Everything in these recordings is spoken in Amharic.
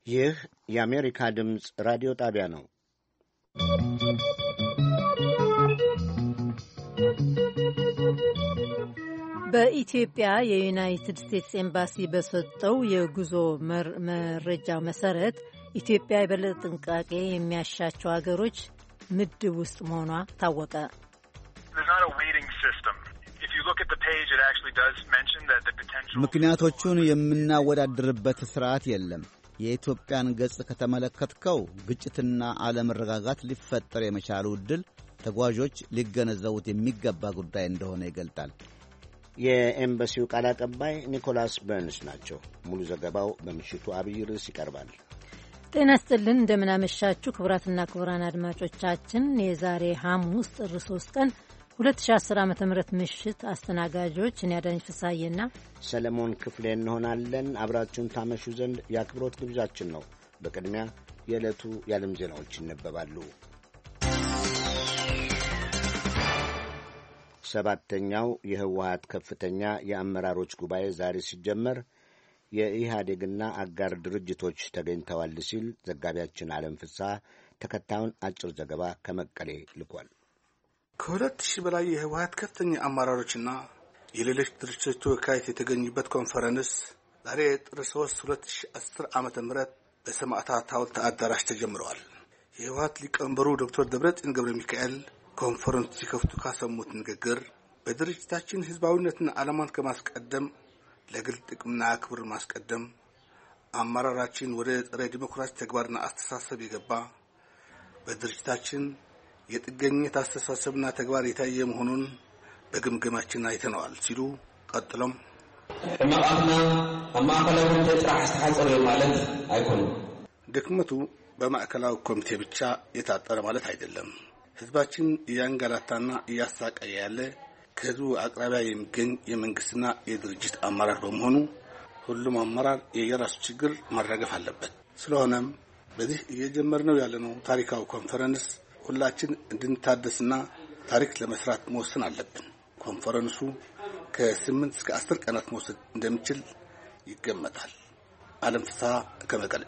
ይህ የአሜሪካ ድምፅ ራዲዮ ጣቢያ ነው። በኢትዮጵያ የዩናይትድ ስቴትስ ኤምባሲ በሰጠው የጉዞ መረጃ መሰረት ኢትዮጵያ የበለጠ ጥንቃቄ የሚያሻቸው ሀገሮች ምድብ ውስጥ መሆኗ ታወቀ። ምክንያቶቹን የምናወዳድርበት ስርዓት የለም። የኢትዮጵያን ገጽ ከተመለከትከው ግጭትና አለመረጋጋት ሊፈጠር የመቻሉ ዕድል ተጓዦች ሊገነዘቡት የሚገባ ጉዳይ እንደሆነ ይገልጣል። የኤምባሲው ቃል አቀባይ ኒኮላስ በርንስ ናቸው። ሙሉ ዘገባው በምሽቱ አብይ ርዕስ ይቀርባል። ጤና ይስጥልን፣ እንደምናመሻችሁ ክቡራትና ክቡራን አድማጮቻችን የዛሬ ሐሙስ ጥር 3 ቀን 2010 ዓ.ም ምሽት አስተናጋጆች እኔ አዳነች ፍስሐዬና ሰለሞን ክፍሌ እንሆናለን። አብራችሁን ታመሹ ዘንድ የአክብሮት ግብዣችን ነው። በቅድሚያ የዕለቱ የዓለም ዜናዎች ይነበባሉ። ሰባተኛው የህወሓት ከፍተኛ የአመራሮች ጉባኤ ዛሬ ሲጀመር የኢህአዴግና አጋር ድርጅቶች ተገኝተዋል ሲል ዘጋቢያችን ዓለም ፍስሐ ተከታዩን አጭር ዘገባ ከመቀሌ ልኳል። ከ2000 በላይ የህወሓት ከፍተኛ አመራሮችና የሌሎች ድርጅቶች ተወካዮች የተገኙበት ኮንፈረንስ ዛሬ ጥር 3 2010 ዓ.ም በሰማዕታት ሐውልት አዳራሽ ተጀምረዋል። የህወሓት ሊቀመንበሩ ዶክተር ደብረጽዮን ገብረ ሚካኤል ኮንፈረንስ ሲከፍቱ ካሰሙት ንግግር በድርጅታችን ህዝባዊነትና ዓላማን ከማስቀደም ለግል ጥቅምና ክብር ማስቀደም አመራራችን ወደ ጸረ ዲሞክራሲ ተግባርና አስተሳሰብ የገባ በድርጅታችን የጥገኝነት አስተሳሰብና ተግባር የታየ መሆኑን በግምገማችን አይተነዋል ሲሉ ቀጥሎም ማዕከልና ማዕከላዊ ኮሚቴ ጥራህ አስተሐጸረ ማለት አይኮንም። ድክመቱ በማዕከላዊ ኮሚቴ ብቻ የታጠረ ማለት አይደለም። ህዝባችን እያንገላታና እያሳቀየ ያለ ከህዝቡ አቅራቢያ የሚገኝ የመንግስትና የድርጅት አመራር በመሆኑ ሁሉም አመራር የየራሱ ችግር ማረጋገፍ አለበት። ስለሆነም በዚህ እየጀመርነው ያለነው ታሪካዊ ኮንፈረንስ ሁላችን እንድንታደስና ታሪክ ለመስራት መወሰን አለብን። ኮንፈረንሱ ከ8 እስከ 10 ቀናት መውሰድ እንደሚችል ይገመታል። ዓለም ፍስሐ ከመቀለ።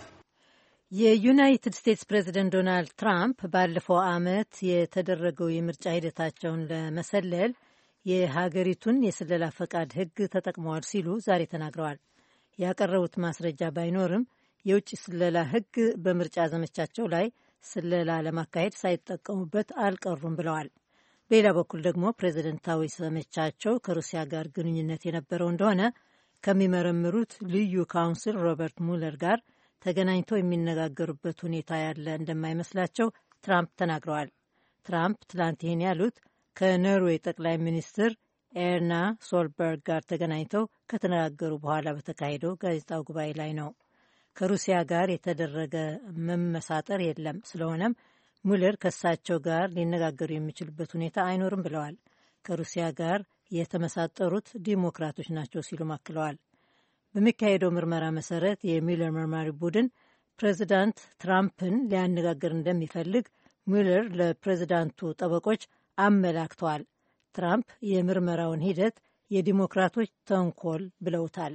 የዩናይትድ ስቴትስ ፕሬዚደንት ዶናልድ ትራምፕ ባለፈው ዓመት የተደረገው የምርጫ ሂደታቸውን ለመሰለል የሀገሪቱን የስለላ ፈቃድ ሕግ ተጠቅመዋል ሲሉ ዛሬ ተናግረዋል። ያቀረቡት ማስረጃ ባይኖርም የውጭ ስለላ ሕግ በምርጫ ዘመቻቸው ላይ ስለላ ለማካሄድ ሳይጠቀሙበት አልቀሩም ብለዋል። በሌላ በኩል ደግሞ ፕሬዚደንታዊ ዘመቻቸው ከሩሲያ ጋር ግንኙነት የነበረው እንደሆነ ከሚመረምሩት ልዩ ካውንስል ሮበርት ሙለር ጋር ተገናኝተው የሚነጋገሩበት ሁኔታ ያለ እንደማይመስላቸው ትራምፕ ተናግረዋል። ትራምፕ ትላንት ይህን ያሉት ከኖርዌይ ጠቅላይ ሚኒስትር ኤርና ሶልበርግ ጋር ተገናኝተው ከተነጋገሩ በኋላ በተካሄደው ጋዜጣዊ ጉባኤ ላይ ነው። ከሩሲያ ጋር የተደረገ መመሳጠር የለም፣ ስለሆነም ሙለር ከእሳቸው ጋር ሊነጋገሩ የሚችሉበት ሁኔታ አይኖርም ብለዋል። ከሩሲያ ጋር የተመሳጠሩት ዲሞክራቶች ናቸው ሲሉም አክለዋል። በሚካሄደው ምርመራ መሰረት የሚለር መርማሪ ቡድን ፕሬዚዳንት ትራምፕን ሊያነጋግር እንደሚፈልግ ሙለር ለፕሬዚዳንቱ ጠበቆች አመላክተዋል። ትራምፕ የምርመራውን ሂደት የዲሞክራቶች ተንኮል ብለውታል።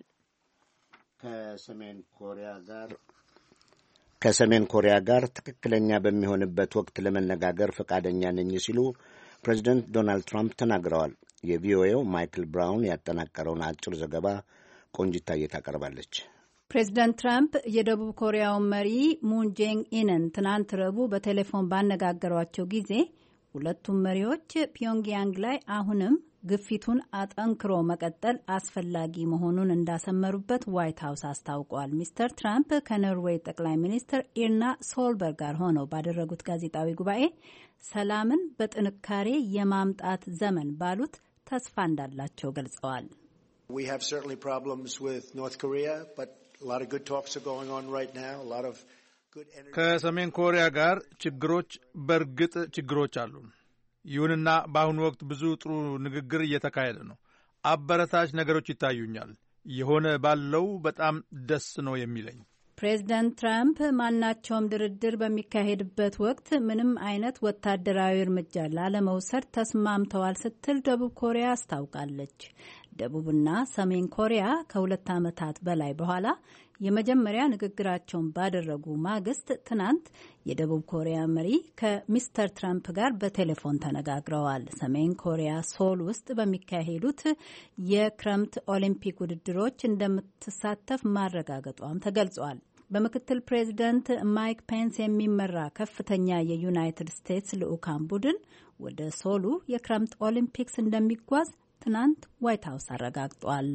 ከሰሜን ኮሪያ ጋር ትክክለኛ በሚሆንበት ወቅት ለመነጋገር ፈቃደኛ ነኝ ሲሉ ፕሬዚደንት ዶናልድ ትራምፕ ተናግረዋል። የቪኦኤው ማይክል ብራውን ያጠናቀረውን አጭር ዘገባ ቆንጂታዬ ታቀርባለች። ፕሬዚደንት ትራምፕ የደቡብ ኮሪያውን መሪ ሙን ጄን ኢንን ትናንት ረቡዕ በቴሌፎን ባነጋገሯቸው ጊዜ ሁለቱም መሪዎች ፒዮንግያንግ ላይ አሁንም ግፊቱን አጠንክሮ መቀጠል አስፈላጊ መሆኑን እንዳሰመሩበት ዋይት ሀውስ አስታውቋል። ሚስተር ትራምፕ ከኖርዌይ ጠቅላይ ሚኒስትር ኢርና ሶልበርግ ጋር ሆነው ባደረጉት ጋዜጣዊ ጉባኤ ሰላምን በጥንካሬ የማምጣት ዘመን ባሉት ተስፋ እንዳላቸው ገልጸዋል። We have certainly problems with North Korea, but a lot of good talks are going on right now. A lot of good energy. ከሰሜን ኮሪያ ጋር በእርግጥ ችግሮች አሉ። ይሁንና በአሁኑ ወቅት ብዙ ጥሩ ንግግር እየተካሄደ ነው። አበረታች ነገሮች ይታዩኛል። የሆነ ባለው በጣም ደስ ነው የሚለኝ። ፕሬዚዳንት ትራምፕ ማናቸውም ድርድር በሚካሄድበት ወቅት ምንም አይነት ወታደራዊ እርምጃ ላለመውሰድ ተስማምተዋል ስትል ደቡብ ኮሪያ አስታውቃለች። ደቡብና ሰሜን ኮሪያ ከ2 ዓመታት በላይ በኋላ የመጀመሪያ ንግግራቸውን ባደረጉ ማግስት ትናንት የደቡብ ኮሪያ መሪ ከሚስተር ትራምፕ ጋር በቴሌፎን ተነጋግረዋል። ሰሜን ኮሪያ ሶል ውስጥ በሚካሄዱት የክረምት ኦሊምፒክ ውድድሮች እንደምትሳተፍ ማረጋገጧም ተገልጿል። በምክትል ፕሬዚደንት ማይክ ፔንስ የሚመራ ከፍተኛ የዩናይትድ ስቴትስ ልዑካን ቡድን ወደ ሶሉ የክረምት ኦሊምፒክስ እንደሚጓዝ ትናንት ዋይት ሀውስ አረጋግጧል።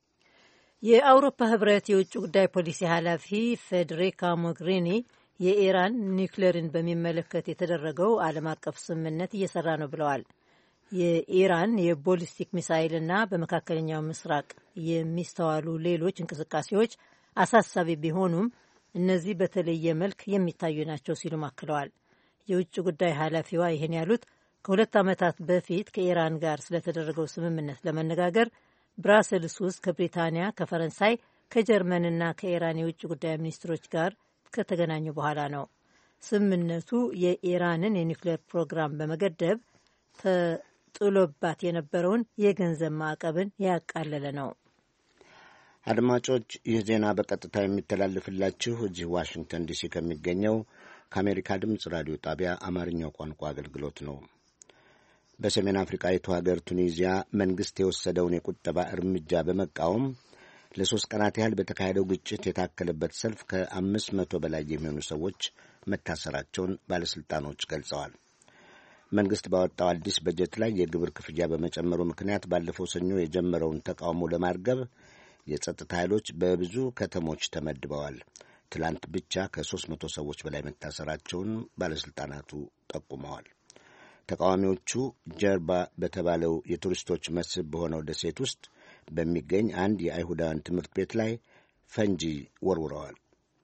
የአውሮፓ ህብረት የውጭ ጉዳይ ፖሊሲ ኃላፊ ፌዴሪካ ሞግሪኒ የኢራን ኒውክሌርን በሚመለከት የተደረገው ዓለም አቀፍ ስምምነት እየሰራ ነው ብለዋል። የኢራን የቦሊስቲክ ሚሳይልና በመካከለኛው ምስራቅ የሚስተዋሉ ሌሎች እንቅስቃሴዎች አሳሳቢ ቢሆኑም እነዚህ በተለየ መልክ የሚታዩ ናቸው ሲሉም አክለዋል። የውጭ ጉዳይ ኃላፊዋ ይህን ያሉት ከ2 ዓመታት በፊት ከኢራን ጋር ስለተደረገው ስምምነት ለመነጋገር ብራሰልስ ውስጥ ከብሪታንያ፣ ከፈረንሳይ፣ ከጀርመንና ከኢራን የውጭ ጉዳይ ሚኒስትሮች ጋር ከተገናኙ በኋላ ነው። ስምምነቱ የኢራንን የኒውክሌር ፕሮግራም በመገደብ ተጥሎባት የነበረውን የገንዘብ ማዕቀብን ያቃለለ ነው። አድማጮች፣ ይህ ዜና በቀጥታ የሚተላለፍላችሁ እዚህ ዋሽንግተን ዲሲ ከሚገኘው ከአሜሪካ ድምፅ ራዲዮ ጣቢያ አማርኛው ቋንቋ አገልግሎት ነው። በሰሜን አፍሪካዊቱ ሀገር ቱኒዚያ መንግሥት የወሰደውን የቁጠባ እርምጃ በመቃወም ለ3 ቀናት ያህል በተካሄደው ግጭት የታከለበት ሰልፍ ከ500 በላይ የሚሆኑ ሰዎች መታሰራቸውን ባለሥልጣኖች ገልጸዋል። መንግሥት ባወጣው አዲስ በጀት ላይ የግብር ክፍያ በመጨመሩ ምክንያት ባለፈው ሰኞ የጀመረውን ተቃውሞ ለማርገብ የጸጥታ ኃይሎች በብዙ ከተሞች ተመድበዋል። ትላንት ብቻ ከ300 ሰዎች በላይ መታሰራቸውን ባለሥልጣናቱ ጠቁመዋል። ተቃዋሚዎቹ ጀርባ በተባለው የቱሪስቶች መስህብ በሆነው ደሴት ውስጥ በሚገኝ አንድ የአይሁዳውያን ትምህርት ቤት ላይ ፈንጂ ወርውረዋል።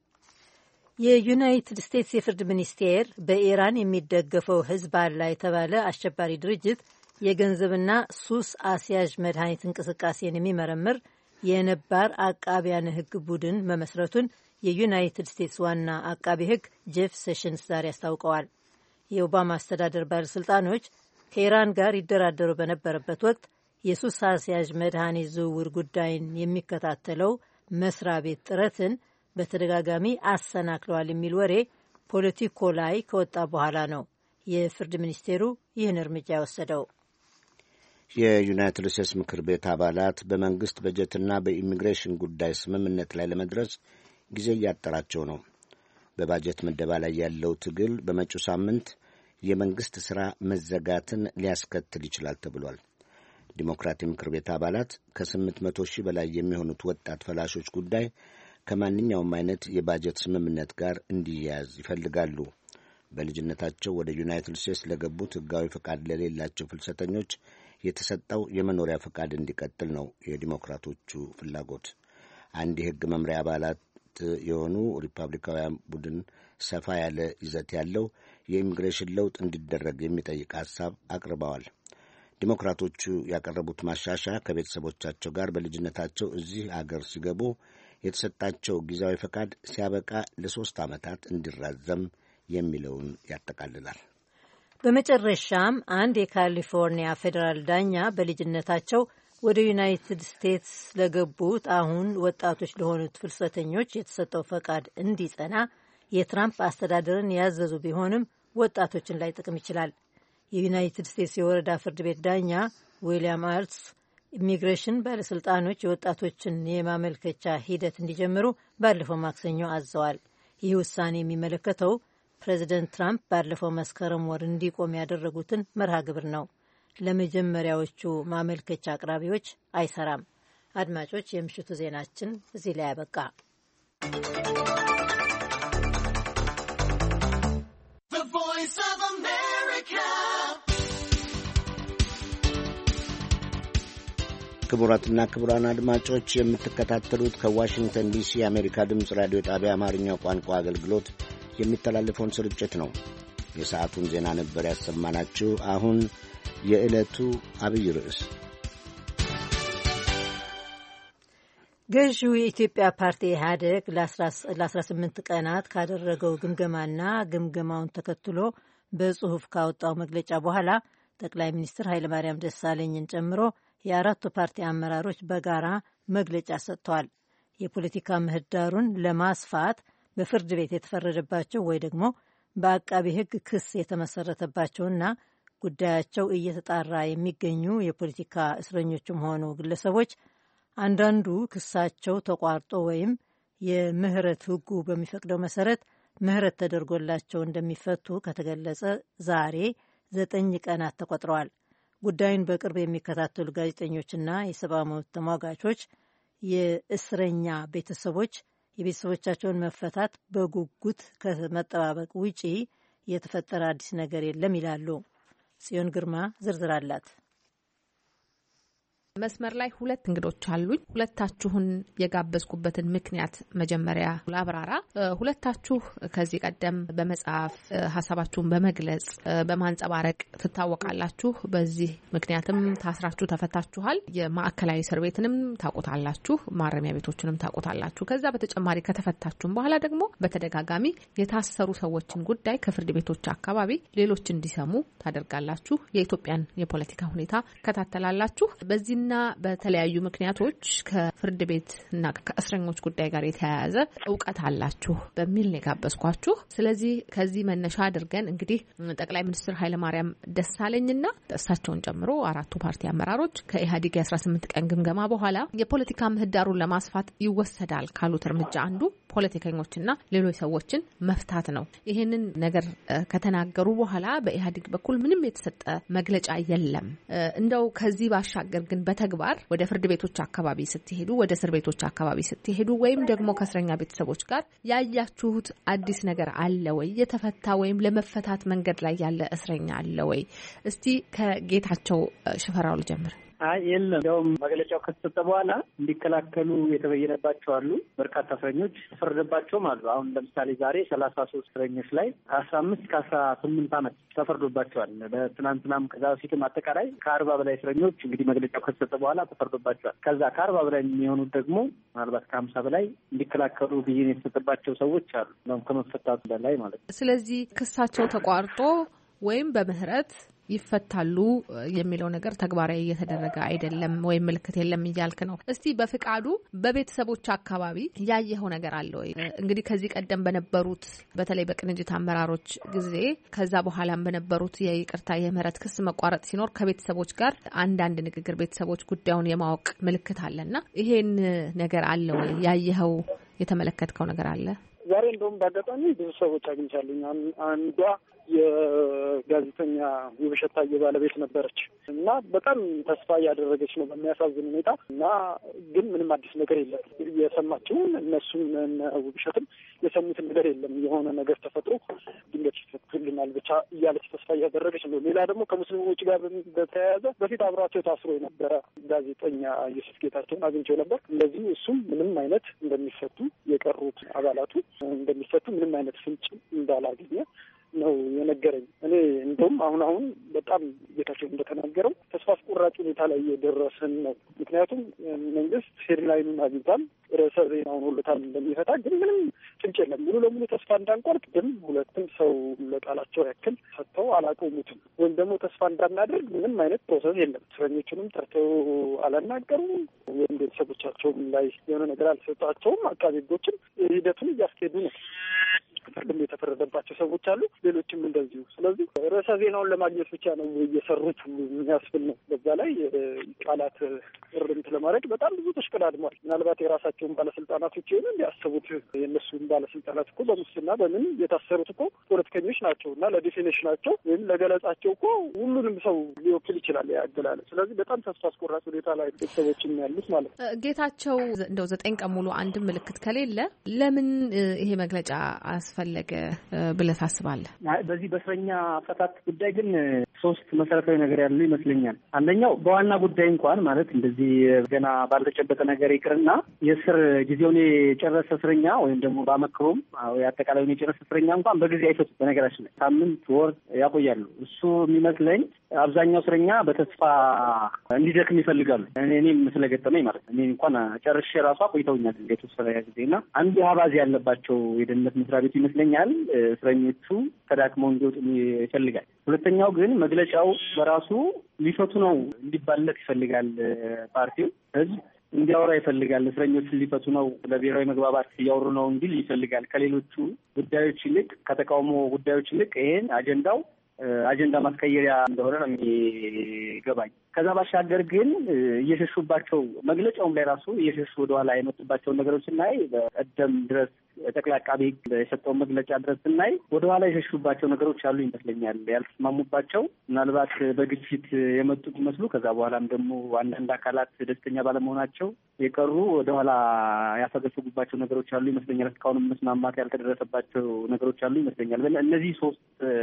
የዩናይትድ ስቴትስ የፍርድ ሚኒስቴር በኢራን የሚደገፈው ሂዝቦላ የተባለ አሸባሪ ድርጅት የገንዘብና ሱስ አስያዥ መድኃኒት እንቅስቃሴን የሚመረምር የነባር አቃቢያነ ሕግ ቡድን መመስረቱን የዩናይትድ ስቴትስ ዋና አቃቢ ሕግ ጄፍ ሴሽንስ ዛሬ አስታውቀዋል። የኦባማ አስተዳደር ባለሥልጣኖች ከኢራን ጋር ይደራደሩ በነበረበት ወቅት የሱስ አስያዥ መድኃኒት ዝውውር ጉዳይን የሚከታተለው መስሪያ ቤት ጥረትን በተደጋጋሚ አሰናክለዋል የሚል ወሬ ፖለቲኮ ላይ ከወጣ በኋላ ነው የፍርድ ሚኒስቴሩ ይህን እርምጃ የወሰደው። የዩናይትድ ስቴትስ ምክር ቤት አባላት በመንግሥት በጀትና በኢሚግሬሽን ጉዳይ ስምምነት ላይ ለመድረስ ጊዜ እያጠራቸው ነው። በባጀት ምደባ ላይ ያለው ትግል በመጪው ሳምንት የመንግሥት ሥራ መዘጋትን ሊያስከትል ይችላል ተብሏል። ዲሞክራት የምክር ቤት አባላት ከ800 ሺህ በላይ የሚሆኑት ወጣት ፈላሾች ጉዳይ ከማንኛውም አይነት የባጀት ስምምነት ጋር እንዲያያዝ ይፈልጋሉ። በልጅነታቸው ወደ ዩናይትድ ስቴትስ ለገቡት ሕጋዊ ፈቃድ ለሌላቸው ፍልሰተኞች የተሰጠው የመኖሪያ ፈቃድ እንዲቀጥል ነው የዲሞክራቶቹ ፍላጎት። አንድ የሕግ መምሪያ አባላት የሆኑ ሪፐብሊካውያን ቡድን ሰፋ ያለ ይዘት ያለው የኢሚግሬሽን ለውጥ እንዲደረግ የሚጠይቅ ሐሳብ አቅርበዋል። ዲሞክራቶቹ ያቀረቡት ማሻሻያ ከቤተሰቦቻቸው ጋር በልጅነታቸው እዚህ አገር ሲገቡ የተሰጣቸው ጊዜያዊ ፈቃድ ሲያበቃ ለ3 ዓመታት እንዲራዘም የሚለውን ያጠቃልላል። በመጨረሻም አንድ የካሊፎርኒያ ፌዴራል ዳኛ በልጅነታቸው ወደ ዩናይትድ ስቴትስ ለገቡት አሁን ወጣቶች ለሆኑት ፍልሰተኞች የተሰጠው ፈቃድ እንዲጸና የትራምፕ አስተዳደርን ያዘዙ ቢሆንም ወጣቶችን ላይ ጥቅም ይችላል። የዩናይትድ ስቴትስ የወረዳ ፍርድ ቤት ዳኛ ዊልያም አርትስ ኢሚግሬሽን ባለሥልጣኖች የወጣቶችን የማመልከቻ ሂደት እንዲጀምሩ ባለፈው ማክሰኞ አዘዋል። ይህ ውሳኔ የሚመለከተው ፕሬዚደንት ትራምፕ ባለፈው መስከረም ወር እንዲቆም ያደረጉትን መርሃ ግብር ነው። ለመጀመሪያዎቹ ማመልከቻ አቅራቢዎች አይሰራም። አድማጮች፣ የምሽቱ ዜናችን እዚህ ላይ ያበቃ። ክቡራትና ክቡራን አድማጮች የምትከታተሉት ከዋሽንግተን ዲሲ የአሜሪካ ድምፅ ራዲዮ ጣቢያ አማርኛው ቋንቋ አገልግሎት የሚተላለፈውን ስርጭት ነው። የሰዓቱን ዜና ነበር ያሰማናችሁ። አሁን የዕለቱ አብይ ርዕስ ገዢው የኢትዮጵያ ፓርቲ ኢህአዴግ ለ18 ቀናት ካደረገው ግምገማና ግምገማውን ተከትሎ በጽሑፍ ካወጣው መግለጫ በኋላ ጠቅላይ ሚኒስትር ኃይለማርያም ደሳለኝን ጨምሮ የአራቱ ፓርቲ አመራሮች በጋራ መግለጫ ሰጥተዋል። የፖለቲካ ምህዳሩን ለማስፋት በፍርድ ቤት የተፈረደባቸው ወይ ደግሞ በአቃቢ ሕግ ክስ የተመሰረተባቸውና ጉዳያቸው እየተጣራ የሚገኙ የፖለቲካ እስረኞችም ሆኑ ግለሰቦች አንዳንዱ ክሳቸው ተቋርጦ ወይም የምህረት ሕጉ በሚፈቅደው መሰረት ምህረት ተደርጎላቸው እንደሚፈቱ ከተገለጸ ዛሬ 9 ቀናት ተቆጥረዋል። ጉዳዩን በቅርብ የሚከታተሉ ጋዜጠኞችና የሰብአዊ መብት ተሟጋቾች የእስረኛ ቤተሰቦች የቤተሰቦቻቸውን መፈታት በጉጉት ከመጠባበቅ ውጪ የተፈጠረ አዲስ ነገር የለም ይላሉ። ጽዮን ግርማ ዝርዝር አላት። መስመር ላይ ሁለት እንግዶች አሉኝ። ሁለታችሁን የጋበዝኩበትን ምክንያት መጀመሪያ ላብራራ። ሁለታችሁ ከዚህ ቀደም በመጽሐፍ ሀሳባችሁን በመግለጽ በማንጸባረቅ ትታወቃላችሁ። በዚህ ምክንያትም ታስራችሁ ተፈታችኋል። የማዕከላዊ እስር ቤትንም ታውቁታላችሁ፣ ማረሚያ ቤቶችንም ታውቁታላችሁ። ከዛ በተጨማሪ ከተፈታችሁም በኋላ ደግሞ በተደጋጋሚ የታሰሩ ሰዎችን ጉዳይ ከፍርድ ቤቶች አካባቢ ሌሎች እንዲሰሙ ታደርጋላችሁ። የኢትዮጵያን የፖለቲካ ሁኔታ ከታተላላችሁ። በዚህ እና በተለያዩ ምክንያቶች ከፍርድ ቤት እና ከእስረኞች ጉዳይ ጋር የተያያዘ እውቀት አላችሁ በሚል ነው የጋበዝኳችሁ። ስለዚህ ከዚህ መነሻ አድርገን እንግዲህ ጠቅላይ ሚኒስትር ኃይለማርያም ደሳለኝና እሳቸውን ጨምሮ 4ቱ ፓርቲ አመራሮች ከኢህአዴግ 18 ቀን ግምገማ በኋላ የፖለቲካ ምህዳሩን ለማስፋት ይወሰዳል ካሉት እርምጃ አንዱ ፖለቲከኞችና ሌሎች ሰዎችን መፍታት ነው። ይሄንን ነገር ከተናገሩ በኋላ በኢህአዴግ በኩል ምንም የተሰጠ መግለጫ የለም። እንደው ከዚህ ባሻገር ግን በተግባር ወደ ፍርድ ቤቶች አካባቢ ስትሄዱ፣ ወደ እስር ቤቶች አካባቢ ስትሄዱ ወይም ደግሞ ከእስረኛ ቤተሰቦች ጋር ያያችሁት አዲስ ነገር አለ ወይ? የተፈታ ወይም ለመፈታት መንገድ ላይ ያለ እስረኛ አለ ወይ? እስቲ ከጌታቸው ሽፈራው ልጀምር። የለም። እንዲያውም መግለጫው ከተሰጠ በኋላ እንዲከላከሉ የተበየነባቸው አሉ። በርካታ እስረኞች ተፈረደባቸውም አሉ። አሁን ለምሳሌ ዛሬ 33 እስረኞች ላይ 15 ከ18 ዓመት ተፈርዶባቸዋል። በትናንትናም ከዛ በፊትም አጠቃላይ ከ40 በላይ እስረኞች እንግዲህ መግለጫው ከተሰጠ በኋላ ተፈርዶባቸዋል። ከዛ ከ40 በላይ የሚሆኑት ደግሞ ምናልባት ከ50 በላይ እንዲከላከሉ ብይን የተሰጠባቸው ሰዎች አሉ፣ ከመፈታቱ በላይ ማለት ነው። ስለዚህ ክሳቸው ተቋርጦ ወይም በምህረት ይፈታሉ የሚለው ነገር ተግባራዊ እየተደረገ አይደለም ወይም ምልክት የለም እያልክ ነው። እስቲ በፍቃዱ በቤተሰቦች አካባቢ ያየኸው ነገር አለ ወይ? እንግዲህ ከዚህ ቀደም በነበሩት በተለይ በቅንጅት አመራሮች ጊዜ ከዛ በኋላም በነበሩት የይቅርታ የምህረት ክስ መቋረጥ ሲኖር ከቤተሰቦች ጋር አንዳንድ ንግግር ቤተሰቦች ጉዳዩን የማወቅ ምልክት አለና ይሄን ነገር አለ ወይ? ያየኸው የተመለከትከው ነገር አለ? ዛሬ እንደውም በአጋጣሚ ብዙ ሰዎች አግኝቻለኝ። አንዷ የጋዜጠኛ ውብሸት ታዬ ባለቤት ነበረች እና በጣም ተስፋ እያደረገች ነው በሚያሳዝን ሁኔታ እና ግን ምንም አዲስ ነገር የለም። የሰማችውን እነሱም ውብሸትም የሰሙትን ነገር የለም። የሆነ ነገር ተፈጥሮ ድንገት ይፈቱልናል ብቻ እያለች ተስፋ እያደረገች ነው። ሌላ ደግሞ ከሙስሊሞች ጋር በተያያዘ በፊት አብሯቸው ታስሮ የነበረ ጋዜጠኛ ዮሴፍ ጌታቸውን አግኝቼው ነበር። እንደዚህ እሱም ምንም አይነት እንደሚፈቱ የቀሩት አባላቱ እንደሚፈቱ ምንም አይነት ፍንጭ እንዳላገኘ ነው የነገረኝ። እኔ እንደውም አሁን በጣም ጌታቸው እንደተናገረው ተስፋ አስቆራጭ ሁኔታ ላይ የደረስን ነው። ምክንያቱም መንግስት ሄድላይኑን አግኝቷል፣ ርዕሰ ዜናውን ሁለታል እንደሚፈታ ግን ምንም ፍንጭ የለም። ሙሉ ለሙሉ ተስፋ እንዳንቆርጥ ግን ሁለቱም ሰው ለቃላቸው ያክል ሰጥተው አላቆሙትም። ወይም ደግሞ ተስፋ እንዳናደርግ ምንም አይነት ፕሮሰስ የለም። እስረኞቹንም ጠርተው አላናገሩም፣ ወይም ቤተሰቦቻቸውም ላይ የሆነ ነገር አልሰጧቸውም። አቃቤ ሕጎችም ሂደቱን እያስኬዱ ነው። ፍርድም የተፈረደባቸው ሰዎች አሉ፣ ሌሎችም እንደዚሁ። ስለዚህ ርዕሰ ዜናውን ለማግኘት ብቻ ነው እየሰሩት ሁሉ የሚያስብል ነው። በዛ ላይ ቃላት እርምት ለማድረግ በጣም ብዙ ተሽቀዳድሟል። ምናልባት የራሳቸውን ባለስልጣናቶች ሆኑ እንዲያስቡት የእነሱን ባለስልጣናት እኮ በሙስና በምን የታሰሩት እኮ ፖለቲከኞች ናቸው እና ለዲፊኔሽናቸው ወይም ለገለጻቸው እኮ ሁሉንም ሰው ሊወክል ይችላል ያገላለ። ስለዚህ በጣም ተስፋ አስቆራጭ ሁኔታ ላይ ቤተሰቦችም ያሉት ማለት ነው። ጌታቸው እንደው 9 ቀን ሙሉ አንድም ምልክት ከሌለ ለምን ይሄ መግለጫ አስፈለገ ብለህ ታስባለህ? በዚህ በእስረኛ ፈታት ጉዳይ ግን 3 መሰረታዊ ነገር ያሉ ይመስለኛል። አንደኛው በዋና ጉዳይ እንኳን ማለት እንደዚህ ገና ባልተጨበጠ ነገር ይቅርና የእስር ጊዜውን የጨረሰ እስረኛ ወይም ደግሞ በአመክሮም አጠቃላዩን የጨረሰ እስረኛ እንኳን በጊዜ አይፈቱም። በነገራችን ላይ ሳምንት፣ ወር ያቆያሉ። እሱ የሚመስለኝ አብዛኛው እስረኛ በተስፋ እንዲደክም ይፈልጋሉ። እኔም ስለገጠመኝ ማለት ነው። እኔ እንኳን ጨርሼ ራሷ ቆይተውኛል የተወሰነ ጊዜና አንዱ አባዜ ያለባቸው የደህንነት መስሪያ ቤቱ ይመስለኛል እስረኞቹ ተዳክመው እንዲወጡ ይፈልጋል። ሁለተኛው ግን መግለጫው በራሱ ሊፈቱ ነው እንዲባለት ይፈልጋል ፓርቲው ህዝብ። እንዲያወራ ይፈልጋል። እስረኞችን ሊፈቱ ነው፣ ለብሔራዊ መግባባት እያወሩ ነው እንዲል ይፈልጋል። ከሌሎቹ ጉዳዮች ይልቅ ከተቃውሞ ጉዳዮች ይልቅ ይሄን አጀንዳ ማስቀየሪያ እንደሆነ ነው የሚገባኝ። ከዛ ባሻገር ግን እየሸሹባቸው መግለጫውም ላይ ራሱ እየሸሹ ወደኋላ የመጡባቸውን ነገሮች ስናይ በቀደም ድረስ ጠቅላይ አቃቤ ሕግ የሰጠውን መግለጫ ድረስ ስናይ ወደኋላ የሸሹባቸው ነገሮች አሉ ይመስለኛል። ያልተስማሙባቸው ምናልባት በግፊት የመጡት ይመስሉ ከዛ በኋላም ደግሞ አንዳንድ አካላት ደስተኛ ባለመሆናቸው የቀሩ ወደኋላ ያፈገፈጉባቸው ነገሮች አሉ ይመስለኛል። እስካሁንም መስማማት ያልተደረሰባቸው ነገሮች አሉ ይመስለኛል። እነዚህ ሶስት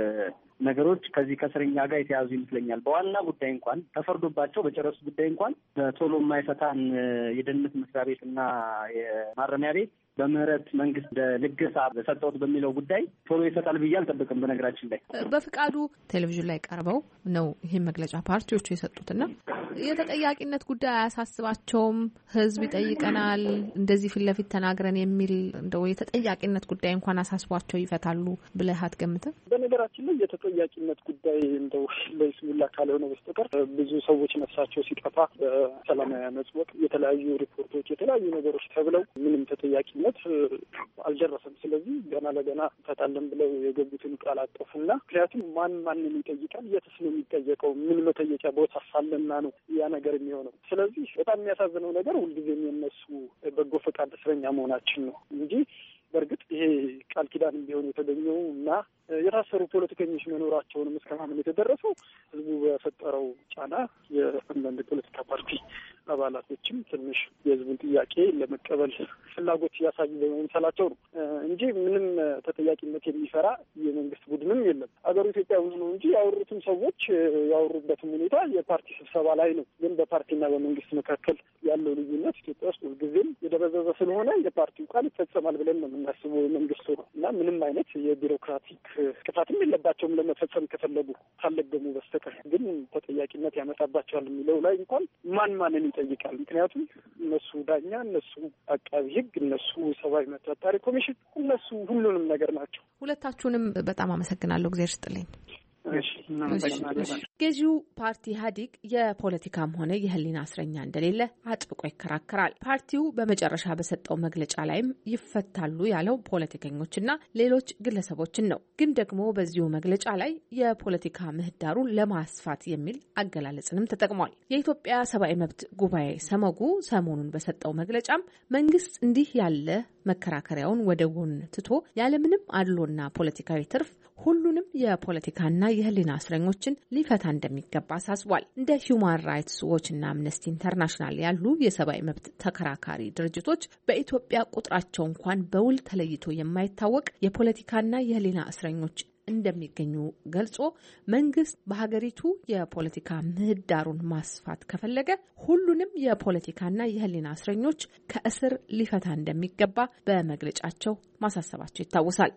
ነገሮች ከዚህ ከእስረኛ ጋር የተያዙ ይመስለኛል። በዋና ጉዳይ እንኳን ተፈርዶባቸው በጨረሱ ጉዳይ እንኳን በቶሎ የማይፈታን የደህንነት መስሪያ ቤት እና የማረሚያ ቤት በምህረት መንግስት ለልገሳ በሰጠውት በሚለው ጉዳይ ቶሎ ይሰጣል ብዬ አልጠብቅም። በነገራችን ላይ በፍቃዱ ቴሌቪዥን ላይ ቀርበው ነው ይህን መግለጫ ፓርቲዎቹ የሰጡትና የተጠያቂነት ጉዳይ አያሳስባቸውም። ህዝብ ይጠይቀናል እንደዚህ ፊት ለፊት ተናግረን የሚል እንደው የተጠያቂነት ጉዳይ እንኳን አሳስቧቸው ይፈታሉ ብለህ አትገምትም? በነገራችን ላይ የተጠያቂነት ጉዳይ እንደው ለይስሙላ ካልሆነ በስተቀር ብዙ ሰዎች ነፍሳቸው ሲጠፋ በሰላማዊ አመጽ ወቅት የተለያዩ ሪፖርቶች የተለያዩ ነገሮች ተብለው ምንም ተጠያቂነት አልደረሰም። ስለዚህ ገና ለገና ፈታለን ብለው የገቡትን ቃል አጠፉና ምክንያቱም ማንን ይጠይቃል? የትስ ነው የሚጠየቀው? ምን መጠየቂያ ቦታ ሳለና ነው ያ ነገር የሚሆነው? ስለዚህ በጣም የሚያሳዝነው ነገር ሁልጊዜም የነሱ በጎ ፈቃድ እስረኛ መሆናችን ነው እንጂ በእርግጥ ይሄ ቃል ኪዳን ቢሆን የተገኘው እና የታሰሩ ፖለቲከኞች መኖራቸውንም እስከ ማመን የተደረሰው ህዝቡ በፈጠረው ጫና የአንዳንድ ፖለቲካ ፓርቲ አባላቶችም ትንሽ የህዝቡን ጥያቄ ለመቀበል ፍላጎት እያሳዩ በመምሰላቸው ነው እንጂ ምንም ተጠያቂነት የሚፈራ የመንግስት ቡድንም የለም። ሀገሩ ኢትዮጵያ ውስጥ ነው እንጂ ያወሩትም ሰዎች ያወሩበትም ሁኔታ የፓርቲ ስብሰባ ላይ ነው። ግን በፓርቲና በመንግስት መካከል ያለው ልዩነት ኢትዮጵያ ውስጥ ሁልጊዜም የደበዘዘ ስለሆነ የፓርቲው ቃል ይፈጸማል ብለን ነው የምናስበው የመንግስቱ ነው እና ምንም አይነት የቢሮክራቲክ ቅጣትም የለባቸውም ለመፈጸም ከፈለጉ ካለገሙ በስተቀር። ግን ተጠያቂነት ያመጣባቸዋል የሚለው ላይ እንኳን ማንን ይጠይቃል? ምክንያቱም እነሱ ዳኛ፣ እነሱ አቃቢ ህግ፣ እነሱ ሰብአዊ መብት አጣሪ ኮሚሽን፣ እነሱ ሁሉንም ነገር ናቸው። ሁለታችሁንም በጣም አመሰግናለሁ። እግዚአብሔር ይስጥልኝ። ገዢው ፓርቲ ኢህአዴግ የፖለቲካም ሆነ የህሊና እስረኛ እንደሌለ አጥብቆ ይከራከራል። ፓርቲው በመጨረሻ በሰጠው መግለጫ ላይም ይፈታሉ ያለው ፖለቲከኞችና ሌሎች ግለሰቦችን ነው። ግን ደግሞ በዚሁ መግለጫ ላይ የፖለቲካ ምህዳሩን ለማስፋት የሚል አገላለጽንም ተጠቅሟል። የኢትዮጵያ ሰብአዊ መብት ጉባኤ ሰመጉ ሰሞኑን በሰጠው መግለጫም መንግስት እንዲህ ያለ መከራከሪያውን ወደ ጎን ትቶ ያለምንም አድሎና ፖለቲካዊ ትርፍ ሁሉንም የፖለቲካና የህሊና እስረኞችን ሊፈታ እንደሚገባ አሳስቧል። እንደ ሂውማን ራይትስ ዎች እና አምነስቲ ኢንተርናሽናል ያሉ የሰብአዊ መብት ተከራካሪ ድርጅቶች በኢትዮጵያ ቁጥራቸው እንኳን በውል ተለይቶ የማይታወቅ የፖለቲካና የህሊና እስረኞች እንደሚገኙ ገልጾ መንግስት በሀገሪቱ የፖለቲካ ምህዳሩን ማስፋት ከፈለገ ሁሉንም የፖለቲካና የህሊና እስረኞች ከእስር ሊፈታ እንደሚገባ በመግለጫቸው ማሳሰባቸው ይታወሳል።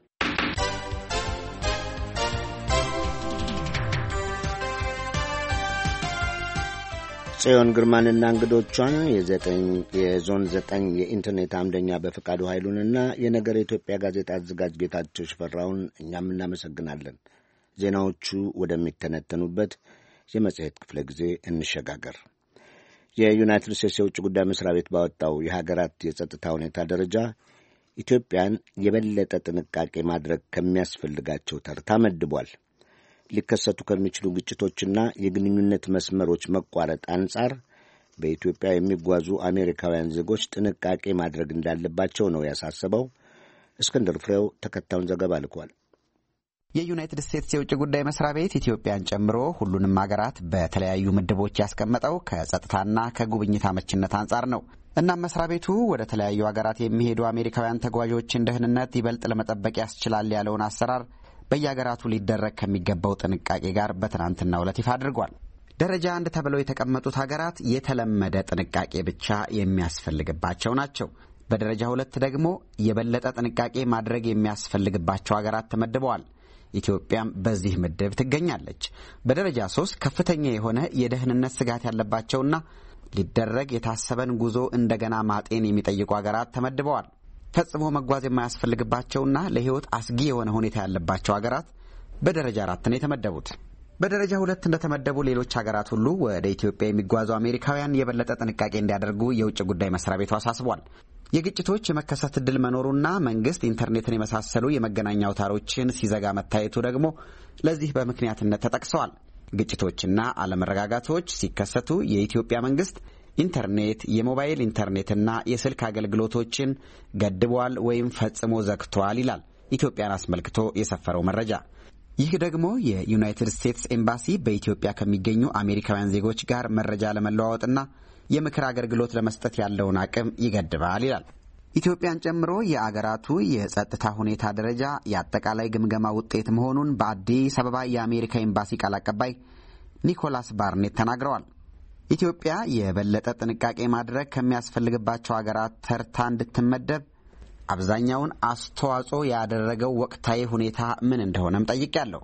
ጽዮን ግርማንና እንግዶቿን የዞን 9 የኢንተርኔት አምደኛ በፈቃዱ ኃይሉንና የነገር የኢትዮጵያ ጋዜጣ አዘጋጅ ጌታቸው ሽፈራውን እኛም እናመሰግናለን። ዜናዎቹ ወደሚተነተኑበት የመጽሔት ክፍለ ጊዜ እንሸጋገር። የዩናይትድ ስቴትስ የውጭ ጉዳይ መስሪያ ቤት ባወጣው የሀገራት የጸጥታ ሁኔታ ደረጃ ኢትዮጵያን የበለጠ ጥንቃቄ ማድረግ ከሚያስፈልጋቸው ተርታ መድቧል። ሊከሰቱ ከሚችሉ ግጭቶችና የግንኙነት መስመሮች መቋረጥ አንጻር በኢትዮጵያ የሚጓዙ አሜሪካውያን ዜጎች ጥንቃቄ ማድረግ እንዳለባቸው ነው ያሳሰበው። እስክንድር ፍሬው ተከታዩን ዘገባ ልኳል። የዩናይትድ ስቴትስ የውጭ ጉዳይ መስሪያ ቤት ኢትዮጵያን ጨምሮ ሁሉንም ሀገራት በተለያዩ ምድቦች ያስቀመጠው ከጸጥታና ከጉብኝት አመችነት አንጻር ነው። እናም መስሪያ ቤቱ ወደ ተለያዩ ሀገራት የሚሄዱ አሜሪካውያን ተጓዦችን ደህንነት ይበልጥ ለመጠበቅ ያስችላል ያለውን አሰራር በየሀገራቱ ሊደረግ ከሚገባው ጥንቃቄ ጋር በትናንትናው ዕለት ይፋ አድርጓል። ደረጃ 1 ተብለው የተቀመጡት ሀገራት የተለመደ ጥንቃቄ ብቻ የሚያስፈልግባቸው ናቸው። በደረጃ 2 ደግሞ የበለጠ ጥንቃቄ ማድረግ የሚያስፈልግባቸው ሀገራት ተመድበዋል። ኢትዮጵያም በዚህ ምድብ ትገኛለች። በደረጃ 3 ከፍተኛ የሆነ የደህንነት ስጋት ያለባቸውና ሊደረግ የታሰበን ጉዞ እንደገና ማጤን የሚጠይቁ ሀገራት ተመድበዋል። ፈጽሞ መጓዝ የማያስፈልግባቸውና ለሕይወት አስጊ የሆነ ሁኔታ ያለባቸው ሀገራት በደረጃ 4 ነው የተመደቡት። በደረጃ 2 እንደተመደቡ ሌሎች ሀገራት ሁሉ ወደ ኢትዮጵያ የሚጓዙ አሜሪካውያን የበለጠ ጥንቃቄ እንዲያደርጉ የውጭ ጉዳይ መስሪያ ቤቱ አሳስቧል። የግጭቶች የመከሰት ዕድል መኖሩና መንግስት ኢንተርኔትን የመሳሰሉ የመገናኛ አውታሮችን ሲዘጋ መታየቱ ደግሞ ለዚህ በምክንያትነት ተጠቅሰዋል። ግጭቶችና አለመረጋጋቶች ሲከሰቱ የኢትዮጵያ መንግስት ኢንተርኔት፣ የሞባይል ኢንተርኔትና የስልክ አገልግሎቶችን ገድቧል ወይም ፈጽሞ ዘግቷል ይላል ኢትዮጵያን አስመልክቶ የሰፈረው መረጃ። ይህ ደግሞ የዩናይትድ ስቴትስ ኤምባሲ በኢትዮጵያ ከሚገኙ አሜሪካውያን ዜጎች ጋር መረጃ ለመለዋወጥና የምክር አገልግሎት ለመስጠት ያለውን አቅም ይገድባል ይላል። ኢትዮጵያን ጨምሮ የአገራቱ የጸጥታ ሁኔታ ደረጃ የአጠቃላይ ግምገማ ውጤት መሆኑን በአዲስ አበባ የአሜሪካ ኤምባሲ ቃል አቀባይ ኒኮላስ ባርኔት ተናግረዋል። ኢትዮጵያ የበለጠ ጥንቃቄ ማድረግ ከሚያስፈልግባቸው አገራት ተርታ እንድትመደብ አብዛኛውን አስተዋጽኦ ያደረገው ወቅታዊ ሁኔታ ምን እንደሆነም ጠይቄያለሁ።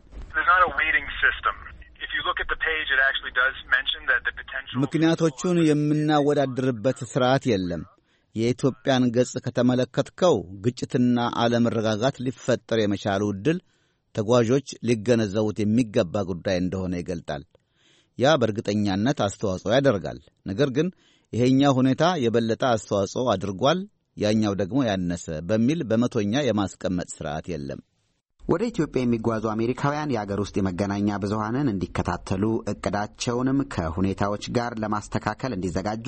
ምክንያቶቹን የምናወዳድርበት ስርዓት የለም። የኢትዮጵያን ገጽ ከተመለከትከው ግጭትና አለመረጋጋት ሊፈጠር የመቻሉ ዕድል ተጓዦች ሊገነዘቡት የሚገባ ጉዳይ እንደሆነ ይገልጣል። ያ በእርግጠኛነት አስተዋጽኦ ያደርጋል። ነገር ግን ይሄኛው ሁኔታ የበለጠ አስተዋጽኦ አድርጓል፣ ያኛው ደግሞ ያነሰ በሚል በመቶኛ የማስቀመጥ ስርዓት የለም። ወደ ኢትዮጵያ የሚጓዙ አሜሪካውያን የአገር ውስጥ የመገናኛ ብዙሃንን እንዲከታተሉ እቅዳቸውንም ከሁኔታዎች ጋር ለማስተካከል እንዲዘጋጁ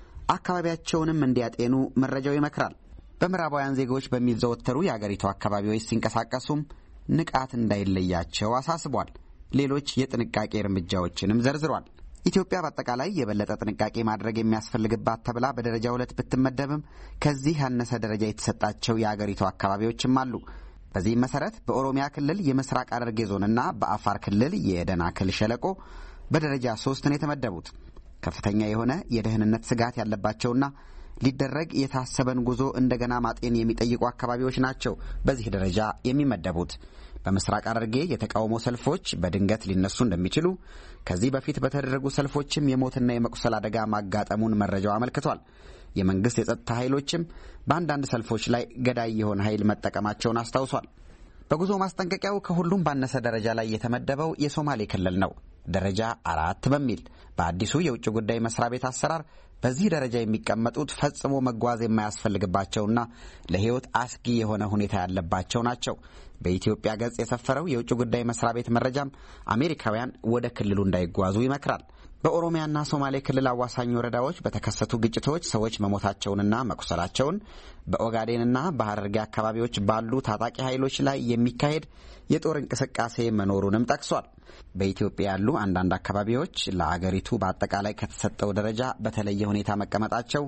አካባቢያቸውንም እንዲያጤኑ መረጃው ይመክራል። በምዕራባውያን ዜጎች በሚዘወተሩ የአገሪቱ አካባቢዎች ሲንቀሳቀሱም ንቃት እንዳይለያቸው አሳስቧል። ሌሎች የጥንቃቄ እርምጃዎችንም ዘርዝሯል። ኢትዮጵያ በአጠቃላይ የበለጠ ጥንቃቄ ማድረግ የሚያስፈልግባት ተብላ በደረጃ 2 ብትመደብም ከዚህ ያነሰ ደረጃ የተሰጣቸው የአገሪቱ አካባቢዎችም አሉ። በዚህም መሰረት በኦሮሚያ ክልል የምስራቅ ሐረርጌ ዞንና በአፋር ክልል የደናክል ሸለቆ በደረጃ 3 ነው የተመደቡት። ከፍተኛ የሆነ የደህንነት ስጋት ያለባቸውና ሊደረግ የታሰበን ጉዞ እንደገና ማጤን የሚጠይቁ አካባቢዎች ናቸው በዚህ ደረጃ የሚመደቡት። በምስራቅ ሐረርጌ የተቃውሞ ሰልፎች በድንገት ሊነሱ እንደሚችሉ፣ ከዚህ በፊት በተደረጉ ሰልፎችም የሞትና የመቁሰል አደጋ ማጋጠሙን መረጃው አመልክቷል። የመንግስት የጸጥታ ኃይሎችም በአንዳንድ ሰልፎች ላይ ገዳይ የሆነ ኃይል መጠቀማቸውን አስታውሷል። በጉዞ ማስጠንቀቂያው ከሁሉም ባነሰ ደረጃ ላይ የተመደበው የሶማሌ ክልል ነው፣ ደረጃ 4 በሚል። በአዲሱ የውጭ ጉዳይ መስሪያ ቤት አሰራር በዚህ ደረጃ የሚቀመጡት ፈጽሞ መጓዝ የማያስፈልግባቸውና ለሕይወት አስጊ የሆነ ሁኔታ ያለባቸው ናቸው። በኢትዮጵያ ገጽ የሰፈረው የውጭ ጉዳይ መስሪያ ቤት መረጃም አሜሪካውያን ወደ ክልሉ እንዳይጓዙ ይመክራል። በኦሮሚያና ሶማሌ ክልል አዋሳኝ ወረዳዎች በተከሰቱ ግጭቶች ሰዎች መሞታቸውንና መቁሰላቸውን፣ በኦጋዴንና በሐረርጌ አካባቢዎች ባሉ ታጣቂ ኃይሎች ላይ የሚካሄድ የጦር እንቅስቃሴ መኖሩንም ጠቅሷል። በኢትዮጵያ ያሉ አንዳንድ አካባቢዎች ለአገሪቱ በአጠቃላይ ከተሰጠው ደረጃ በተለየ ሁኔታ መቀመጣቸው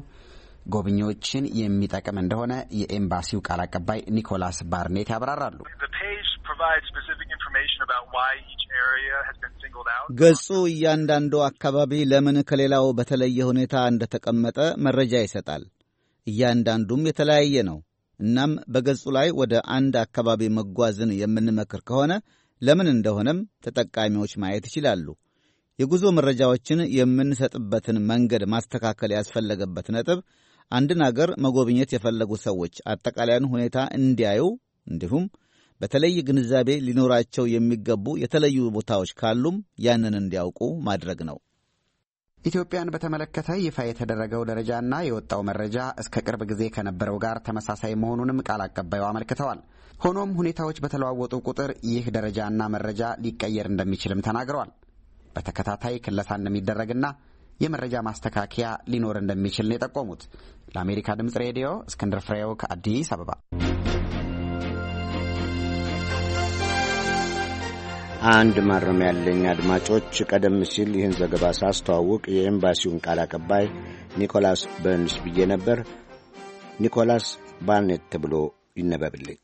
ጎብኚዎችን የሚጠቅም እንደሆነ የኤምባሲው ቃል አቀባይ ኒኮላስ ባርኔት ያብራራሉ። ገጹ እያንዳንዱ አካባቢ ለምን ከሌላው በተለየ ሁኔታ እንደተቀመጠ መረጃ ይሰጣል። እያንዳንዱም የተለያየ ነው። እናም በገጹ ላይ ወደ አንድ አካባቢ መጓዝን የምንመክር ከሆነ ለምን እንደሆነም ተጠቃሚዎች ማየት ይችላሉ። የጉዞ መረጃዎችን የምንሰጥበትን መንገድ ማስተካከል ያስፈለገበት ነጥብ አንድን አገር መጎብኘት የፈለጉ ሰዎች አጠቃላዩን ሁኔታ እንዲያዩ እንዲሁም በተለይ ግንዛቤ ሊኖራቸው የሚገቡ የተለዩ ቦታዎች ካሉም ያንን እንዲያውቁ ማድረግ ነው። ኢትዮጵያን በተመለከተ ይፋ የተደረገው ደረጃና የወጣው መረጃ እስከ ቅርብ ጊዜ ከነበረው ጋር ተመሳሳይ መሆኑንም ቃል አቀባዩ አመልክተዋል። ሆኖም ሁኔታዎች በተለዋወጡ ቁጥር ይህ ደረጃና መረጃ ሊቀየር እንደሚችልም ተናግረዋል። በተከታታይ ክለሳ እንደሚደረግና የመረጃ ማስተካከያ ሊኖር እንደሚችል ነው የጠቆሙት። ለአሜሪካ ድምፅ ሬዲዮ እስክንድር ፍሬው ከአዲስ አበባ። አንድ ማረም ያለኝ አድማጮች፣ ቀደም ሲል ይህን ዘገባ ሳስተዋውቅ የኤምባሲውን ቃል አቀባይ ኒኮላስ በርንስ ብዬ ነበር። ኒኮላስ ባርኔት ተብሎ ይነበብልኝ።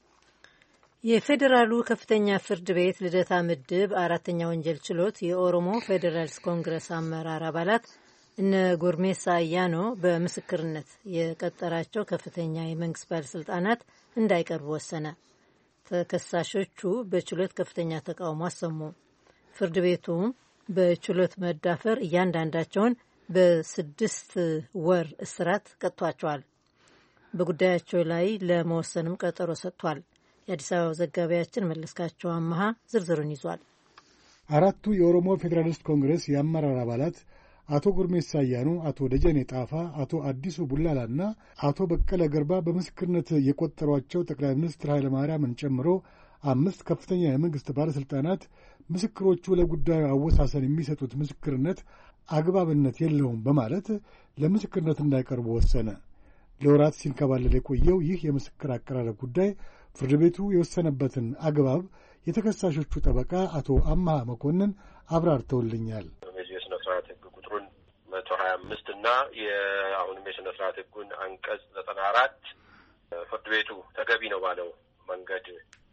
የፌዴራሉ ከፍተኛ ፍርድ ቤት ልደታ ምድብ 4ኛ ወንጀል ችሎት የኦሮሞ ፌዴራልስ ኮንግረስ አመራር አባላት እነ ጎርሜሳ አያኖ በምስክርነት የቀጠራቸው ከፍተኛ የመንግስት ባለስልጣናት እንዳይቀርቡ ወሰነ። ተከሳሾቹ በችሎት ከፍተኛ ተቃውሞ አሰሙ። ፍርድ ቤቱም በችሎት መዳፈር እያንዳንዳቸውን በ6 ወር እስራት ቀጥቷቸዋል። በጉዳያቸው ላይ ለመወሰንም ቀጠሮ ሰጥቷል። የአዲስ አበባ ዘጋቢያችን መለስካቸው አመሃ ዝርዝሩን ይዟል። አራቱ የኦሮሞ ፌዴራሊስት ኮንግሬስ የአመራር አባላት አቶ ጉርሜሳ አያኑ፣ አቶ ደጀኔ ጣፋ፣ አቶ አዲሱ ቡላላና አቶ በቀለ ገርባ በምስክርነት የቆጠሯቸው ጠቅላይ ሚኒስትር ኃይለ ማርያምን ጨምሮ 5 ከፍተኛ የመንግሥት ባለሥልጣናት ምስክሮቹ ለጉዳዩ አወሳሰን የሚሰጡት ምስክርነት አግባብነት የለውም በማለት ለምስክርነት እንዳይቀርቡ ወሰነ። ለወራት ሲንከባለል የቆየው ይህ የምስክር አቀራረብ ጉዳይ ፍርድ ቤቱ የወሰነበትን አግባብ የተከሳሾቹ ጠበቃ አቶ አምሃ መኮንን አብራርተውልኛል። የሥነ ስርዓት ሕግ ቁጥሩን 125 እና የአሁንም የሥነ ስርዓት ሕጉን አንቀጽ 94 ፍርድ ቤቱ ተገቢ ነው ባለው መንገድ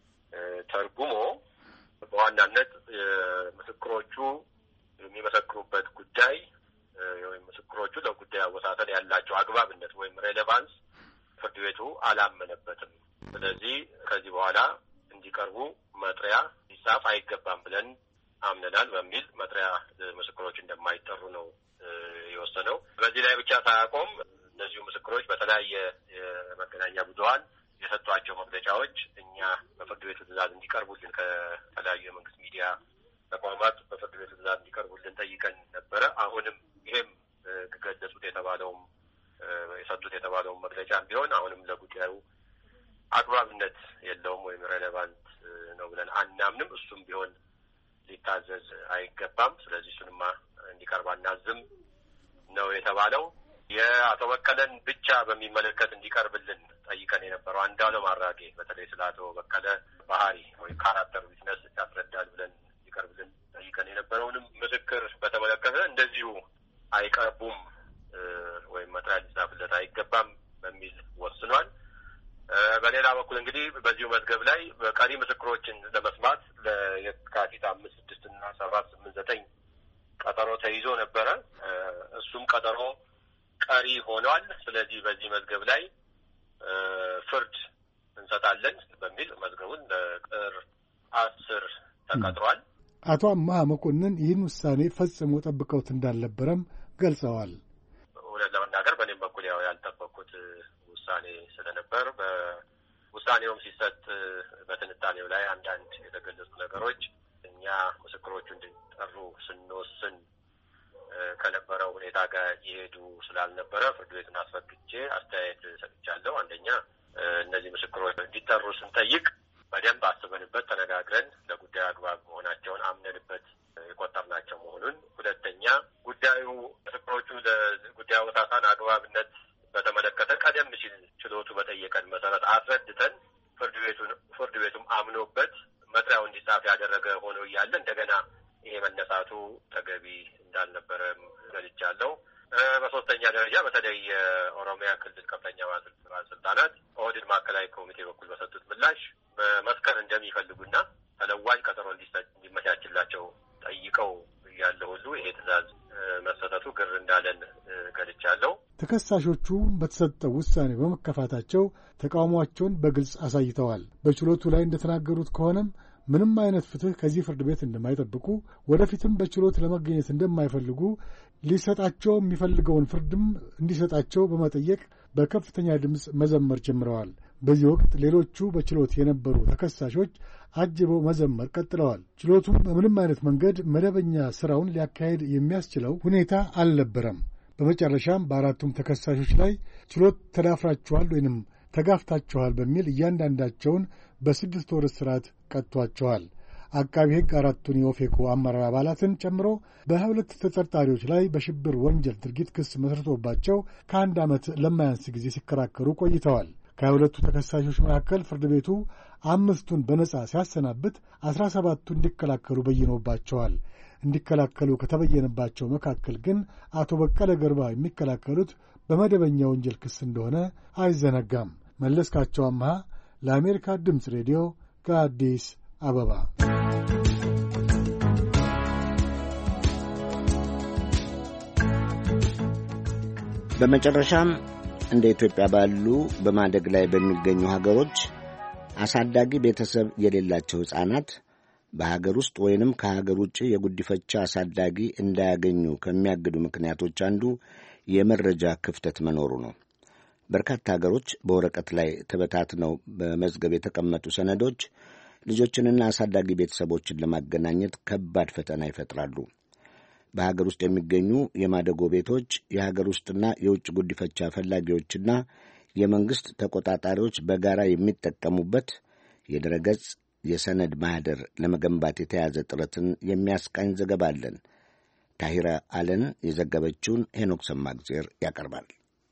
ተርጉሞ በዋናነት ምስክሮቹ የሚመሰክሩበት ጉዳይ ወይም ምስክሮቹ ለጉዳዩ አወሳሰን ያላቸው አግባብነት ወይም ሬሌቫንስ ፍርድ ቤቱ አላመነበትም። ስለዚህ ከዚህ በኋላ እንዲቀርቡ መጥሪያ ሊጻፍ አይገባም ብለን አምነናል በሚል መጥሪያ ምስክሮች እንደማይጠሩ ነው የወሰነው። በዚህ ላይ ብቻ ሳያቆም እነዚሁ ምስክሮች በተለያየ የመገናኛ ብዙኃን የሰጧቸው መግለጫዎች እኛ በፍርድ ቤቱ ትዕዛዝ እንዲቀርቡልን ከተለያዩ የመንግስት ሚዲያ ተቋማት በፍርድ ቤቱ ትዕዛዝ እንዲቀርቡልን ጠይቀን ነበረ። አሁንም ይሄም ገለጹት የተባለውም የሰጡት የተባለውም መግለጫ ቢሆን አሁንም ለጉዳዩ አግባብነት የለውም ወይም ሬሌቫንት ነው ብለን አናምንም። እሱም ቢሆን ሊታዘዝ አይገባም። ስለዚህ እሱንማ እንዲቀርብ አናዝም ነው የተባለው። የአቶ በቀለን ብቻ በሚመለከት እንዲቀርብልን ጠይቀን የነበረው አንዱዓለም አራጌ በተለይ ስለ አቶ በቀለ ባህሪ ወይም ካራክተር ዊትነስ ያስረዳል ብለን እንዲቀርብልን ጠይቀን የነበረውንም ምስክር በተመለከተ እንደዚሁ አይቀርቡም ወይም መጥሪያ ሊጻፍለት አይገባም በሚል ወስኗል። በሌላ በኩል እንግዲህ በዚሁ መዝገብ ላይ ቀሪ ምስክሮችን ለመስማት ለየካቲት 5፣ 6 እና 7፣ 8፣ 9 ቀጠሮ ተይዞ ነበረ። እሱም ቀጠሮ ቀሪ ሆኗል። ስለዚህ በዚህ መዝገብ ላይ ፍርድ እንሰጣለን በሚል መዝገቡን ለጥር 10 ተቀጥሯል። አቶ አምሃ መኮንን ይህን ውሳኔ ፈጽሞ ጠብቀውት እንዳልነበረም ገልጸዋል። እውነት ለመናገር በእኔም በኩል ያው ያልጠበቅኩት ውሳኔ ስለነበር በውሳኔውም ሲሰጥ በትንታኔው ላይ አንዳንድ የተገለጹ ነገሮች እኛ ምስክሮቹ እንዲጠሩ ስንወስን ከነበረው ሁኔታ ጋር ይሄዱ ስላልነበረ ፍርድ ቤቱን አስፈቅጄ አስተያየት ሰጥቻለሁ። አንደኛ እነዚህ ምስክሮች እንዲጠሩ ስንጠይቅ በደንብ አስበንበት ተነጋግረን ለጉዳዩ አግባብ መሆናቸውን አምነንበት የቆጠርናቸው መሆኑን፣ ሁለተኛ ጉዳዩ ምስክሮቹ ለጉዳዩ አወሳሰን አግባብነት በተመለከተ ቀደም ሲል ችሎቱ በጠየቀን መሰረት አስረድተን ፍርድ ቤቱም አምኖበት መጥሪያው እንዲጻፍ ያደረገ ሆኖ እያለ እንደገና ይሄ መነሳቱ ተገቢ እንዳልነበረ ገልጫለሁ። በሶስተኛ ደረጃ በተለይ የኦሮሚያ ክልል ከፍተኛ ባለስልጣናት ኦህዴድ ማዕከላዊ ኮሚቴ በኩል በሰጡት ምላሽ በመስከር እንደሚፈልጉና ተለዋጭ ቀጠሮ እንዲመቻችላቸው ጠይቀው እያለ ሁሉ ይሄ ትዕዛዝ መሰጠቱ ግር እንዳለን ገልጫለሁ። ተከሳሾቹ በተሰጠው ውሳኔ በመከፋታቸው ተቃውሟቸውን በግልጽ አሳይተዋል። በችሎቱ ላይ እንደተናገሩት ከሆነም ምንም አይነት ፍትህ ከዚህ ፍርድ ቤት እንደማይጠብቁ፣ ወደፊትም በችሎት ለመገኘት እንደማይፈልጉ፣ ሊሰጣቸው የሚፈልገውን ፍርድም እንዲሰጣቸው በመጠየቅ በከፍተኛ ድምፅ መዘመር ጀምረዋል። በዚህ ወቅት ሌሎቹ በችሎት የነበሩ ተከሳሾች አጅበው መዘመር ቀጥለዋል። ችሎቱም በምንም አይነት መንገድ መደበኛ ስራውን ሊያካሄድ የሚያስችለው ሁኔታ አልነበረም። በመጨረሻም በአራቱም ተከሳሾች ላይ ችሎት ተዳፍራችኋል ወይንም ተጋፍታችኋል በሚል እያንዳንዳቸውን በ6 ወር እስራት ቀጥቷቸዋል። አቃቢ ሕግ አራቱን የኦፌኮ አመራር አባላትን ጨምሮ በ22 ተጠርጣሪዎች ላይ በሽብር ወንጀል ድርጊት ክስ መስርቶባቸው ከ1 ዓመት ለማያንስ ጊዜ ሲከራከሩ ቆይተዋል። ከ22ቱ ተከሳሾች መካከል ፍርድ ቤቱ 5ቱን በነጻ ሲያሰናብት 17ቱ እንዲከላከሉ በይኖባቸዋል። እንዲከላከሉ ከተበየነባቸው መካከል ግን አቶ በቀለ ገርባ የሚከላከሉት በመደበኛ ወንጀል ክስ እንደሆነ አይዘነጋም። መለስካቸው አምሃ ለአሜሪካ ድምፅ ሬዲዮ ከአዲስ አበባ። በመጨረሻም እንደ ኢትዮጵያ ባሉ በማደግ ላይ በሚገኙ ሀገሮች አሳዳጊ ቤተሰብ የሌላቸው ሕፃናት በሀገር ውስጥ ወይንም ከሀገር ውጭ የጉዲፈቻ አሳዳጊ እንዳያገኙ ከሚያግዱ ምክንያቶች አንዱ የመረጃ ክፍተት መኖሩ ነው። በርካታ ሀገሮች በወረቀት ላይ ተበታትነው በመዝገብ የተቀመጡ ሰነዶች ልጆችንና አሳዳጊ ቤተሰቦችን ለማገናኘት ከባድ ፈተና ይፈጥራሉ። በሀገር ውስጥ የሚገኙ የማደጎ ቤቶች የሀገር ውስጥና የውጭ ጉዲፈቻ ፈላጊዎችና የመንግሥት ተቆጣጣሪዎች በጋራ የሚጠቀሙበት የድረገጽ የሰነድ ማኅደር ለመገንባት የተያዘ ጥረትን የሚያስቃኝ ዘገባ አለን። ታሂራ አለን የዘገበችውን ሄኖክ ሰማግዜር ያቀርባል።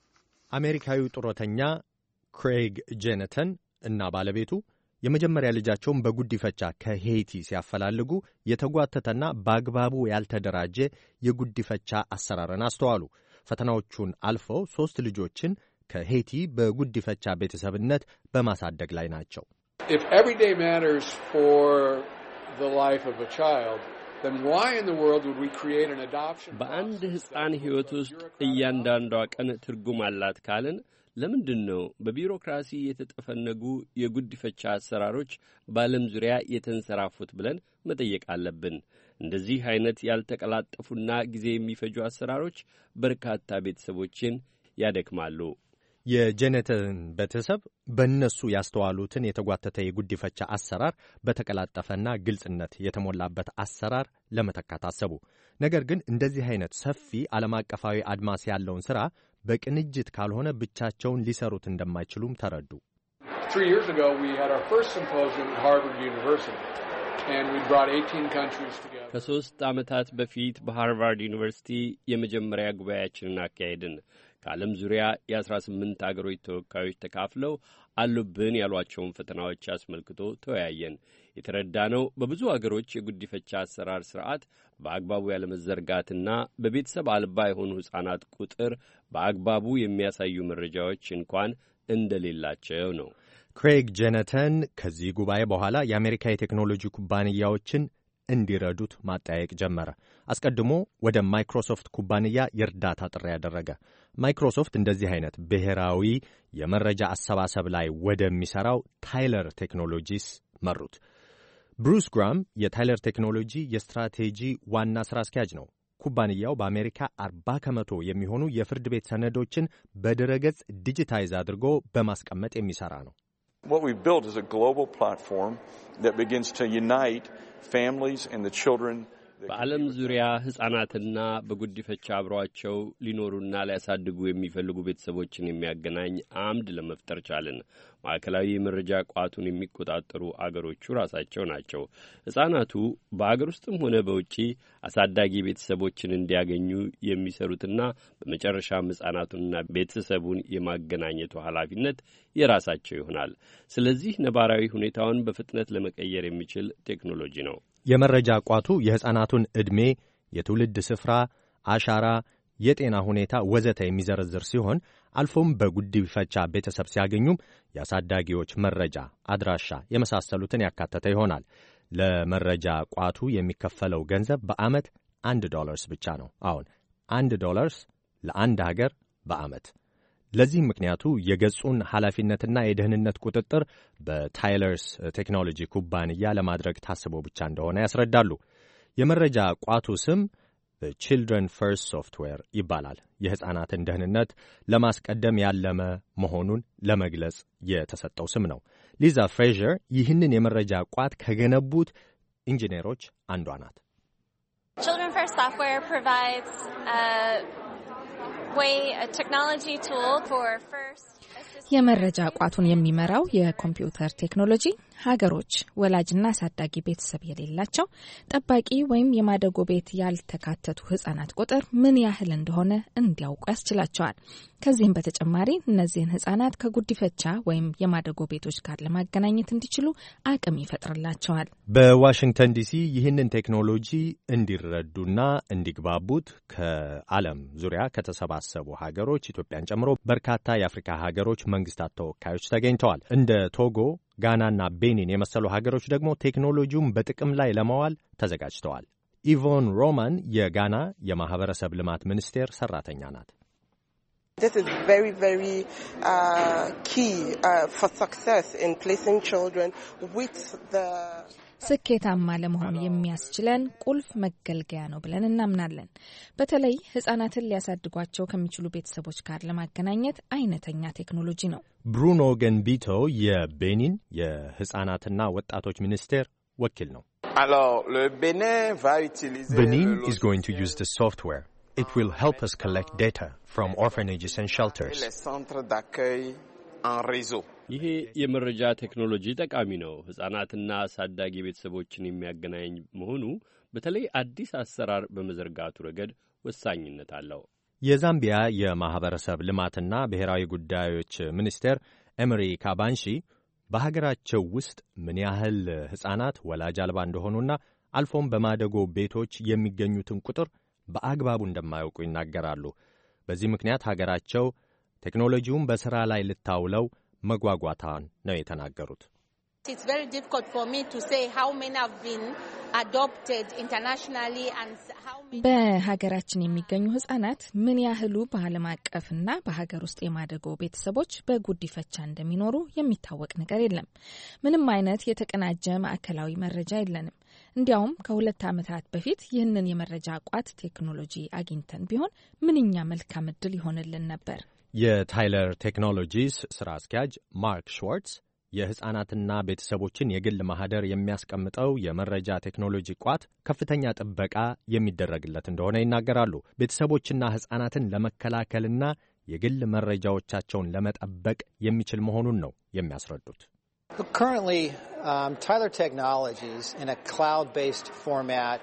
አሜሪካዊው ጡረተኛ ክሬግ ጄነተን እና ባለቤቱ የመጀመሪያ ልጃቸውን በጉዲፈቻ ከሄይቲ ሲያፈላልጉ የተጓተተና በአግባቡ ያልተደራጀ የጉዲፈቻ አሰራርን አስተዋሉ። ፈተናዎቹን አልፈው 3 ልጆችን ከሄይቲ በጉዲፈቻ ቤተሰብነት በማሳደግ ላይ ናቸው። If every day matters for the life of a child, then why in the world would we create an adoption? በአንድ ሕፃን ሕይወት ውስጥ እያንዳንዷ ቀን ትርጉም አላት ካልን ለምንድን ነው በቢሮክራሲ የተጠፈነጉ የጉዲፈቻ አሰራሮች በዓለም ዙሪያ የተንሰራፉት ብለን መጠየቅ አለብን። እንደዚህ አይነት ያልተቀላጠፉና ጊዜ የሚፈጁ አሰራሮች በርካታ ቤተሰቦችን ያደክማሉ። የጄነተን ቤተሰብ በእነሱ ያስተዋሉትን የተጓተተ የጉዲፈቻ አሰራር በተቀላጠፈና ግልጽነት የተሞላበት አሰራር ለመተካት አሰቡ። ነገር ግን እንደዚህ አይነት ሰፊ ዓለም አቀፋዊ አድማስ ያለውን ሥራ በቅንጅት ካልሆነ ብቻቸውን ሊሰሩት እንደማይችሉም ተረዱ። 3 years ago we had our first symposium at Harvard University and we brought 18 countries together. ከ3 ዓመታት በፊት በሃርቫርድ ዩኒቨርሲቲ የመጀመሪያ ጉባኤያችንን አካሄድን። ከዓለም ዙሪያ የ18 አገሮች ተወካዮች ተካፍለው አሉብን ያሏቸውን ፈተናዎች አስመልክቶ ተወያየን። የተረዳነው በብዙ አገሮች የጉዲፈቻ አሰራር ስርዓት በአግባቡ ያለመዘርጋትና በቤተሰብ አልባ የሆኑ ሕፃናት ቁጥር በአግባቡ የሚያሳዩ መረጃዎች እንኳን እንደሌላቸው ነው። ክሬግ ጄነተን ከዚህ ጉባኤ በኋላ የአሜሪካ የቴክኖሎጂ ኩባንያዎችን እንዲረዱት ማጠያየቅ ጀመረ። አስቀድሞ ወደ ማይክሮሶፍት ኩባንያ የእርዳታ ጥሪ ያደረገ። ማይክሮሶፍት እንደዚህ አይነት ብሔራዊ የመረጃ አሰባሰብ ላይ ወደሚሠራው ታይለር ቴክኖሎጂስ መሩት። ብሩስ ግራም የታይለር ቴክኖሎጂ የስትራቴጂ ዋና ሥራ አስኪያጅ ነው። ኩባንያው በአሜሪካ 40% የሚሆኑ የፍርድ ቤት ሰነዶችን በድረገጽ ዲጂታይዝ አድርጎ በማስቀመጥ የሚሠራ ነው። What we've built is a global platform that begins to unite families and the children. በዓለም ዙሪያ ሕፃናትና በጉዲፈቻ አብረዋቸው ሊኖሩና ሊያሳድጉ የሚፈልጉ ቤተሰቦችን የሚያገናኝ አምድ ለመፍጠር ቻልን። ማዕከላዊ የመረጃ ቋቱን የሚቆጣጠሩ አገሮቹ ራሳቸው ናቸው። ሕፃናቱ በአገር ውስጥም ሆነ በውጪ አሳዳጊ ቤተሰቦችን እንዲያገኙ የሚሰሩትና በመጨረሻም ሕፃናቱንና ቤተሰቡን የማገናኘቱ ኃላፊነት የራሳቸው ይሆናል። ስለዚህ ነባራዊ ሁኔታውን በፍጥነት ለመቀየር የሚችል ቴክኖሎጂ ነው። የመረጃ ቋቱ የሕፃናቱን ዕድሜ፣ የትውልድ ስፍራ፣ አሻራ፣ የጤና ሁኔታ ወዘተ የሚዘረዝር ሲሆን አልፎም በጉዲፈቻ ቤተሰብ ሲያገኙም የአሳዳጊዎች መረጃ፣ አድራሻ የመሳሰሉትን ያካተተ ይሆናል። ለመረጃ ቋቱ የሚከፈለው ገንዘብ በዓመት $1 ብቻ ነው። አሁን $1 ለአንድ ሀገር በዓመት። ለዚህ ምክንያቱ የገጹን ኃላፊነትና የደህንነት ቁጥጥር በታይለርስ ቴክኖሎጂ ኩባንያ ለማድረግ ታስቦ ብቻ እንደሆነ ያስረዳሉ። የመረጃ ቋቱ ስም ቺልድረን ፈርስት ሶፍትዌር ይባላል። የሕፃናትን ደህንነት ለማስቀደም ያለመ መሆኑን ለመግለጽ የተሰጠው ስም ነው። ሊዛ ፍሬዥር ይህንን የመረጃ ቋት ከገነቡት ኢንጂነሮች አንዷ ናት። Children First Software provides a technology tool for first የመረጃ ቋቱን የሚመራው የኮምፒውተር ቴክኖሎጂ ሀገሮች ወላጅና አሳዳጊ ቤተሰብ የሌላቸው ጠባቂ ወይም የማደጎ ቤት ያልተካተቱ ሕፃናት ቁጥር ምን ያህል እንደሆነ እንዲያውቁ ያስችላቸዋል። ከዚህም በተጨማሪ እነዚህን ሕፃናት ከጉዲፈቻ ወይም የማደጎ ቤቶች ጋር ለማገናኘት እንዲችሉ አቅም ይፈጥርላቸዋል። በዋሽንግተን ዲሲ ይህንን ቴክኖሎጂ እንዲረዱና እንዲግባቡት ከዓለም ዙሪያ ከተሰባሰቡ ሀገሮች ኢትዮጵያን ጨምሮ በርካታ የአፍሪካ ሀገሮች መንግስታት ተወካዮች ተገኝተዋል። እንደ ቶጎ፣ ጋናና ቤኒን የመሰሉ ሀገሮች ደግሞ ቴክኖሎጂውን በጥቅም ላይ ለማዋል ተዘጋጅተዋል። ኢቮን ሮማን የጋና የማህበረሰብ ልማት ሚኒስቴር ሰራተኛ ናት። This is very, very key for success in placing children with the ስኬታማ ለመሆን የሚያስችለን ቁልፍ መገልገያ ነው ብለን እናምናለን። በተለይ ህጻናትን ሊያሳድጓቸው ከሚችሉ ቤተሰቦች ጋር ለማገናኘት አይነተኛ ቴክኖሎጂ ነው። ብሩኖ ገንቢቶ የቤኒን የህጻናትና ወጣቶች ሚኒስቴር ወኪል ነው። Benin is going to use the software. It will help us collect data from orphanages and shelters. ይሄ የመረጃ ቴክኖሎጂ ጠቃሚ ነው። ህጻናትና አሳዳጊ ቤተሰቦችን የሚያገናኝ መሆኑ በተለይ አዲስ አሰራር በመዘርጋቱ ረገድ ወሳኝነት አለው። የዛምቢያ የማህበረሰብ ልማትና ብሔራዊ ጉዳዮች ሚኒስቴር ኤምሪ ካባንሺ በሀገራቸው ውስጥ ምን ያህል ህጻናት ወላጅ አልባ እንደሆኑና አልፎም በማደጎ ቤቶች የሚገኙትን ቁጥር በአግባቡ እንደማያውቁ ይናገራሉ። በዚህ ምክንያት ሀገራቸው ቴክኖሎጂውን በሥራ ላይ ልታውለው መጓጓታን ነው የተናገሩት። It's very difficult for me to say how many have been adopted internationally and how many በሀገራችን የሚገኙ ህጻናት ምን ያህሉ በዓለም አቀፍና በሀገር ውስጥ የማደጎ ቤተሰቦች በጉዲፈቻ እንደሚኖሩ የሚታወቅ ነገር የለም። ምንም አይነት የተቀናጀ ማዕከላዊ መረጃ የለንም። እንዲያውም ከ2 ዓመታት በፊት ይህንን የመረጃ ቋት ቴክኖሎጂ አግኝተን ቢሆን ምንኛ መልካም ዕድል ይሆንልን ነበር። የታይለር ቴክኖሎጂስ ስራ አስኪያጅ ማርክ ሽዋርትስ የህፃናትና ቤተሰቦችን የግል ማህደር የሚያስቀምጠው የመረጃ ቴክኖሎጂ ቋት ከፍተኛ ጥበቃ የሚደረግለት እንደሆነ ይናገራሉ። ቤተሰቦችና ህፃናትን ለመከላከልና የግል መረጃዎቻቸውን ለመጠበቅ የሚችል መሆኑን ነው የሚያስረዱት። Currently, Tyler Technologies in a cloud-based format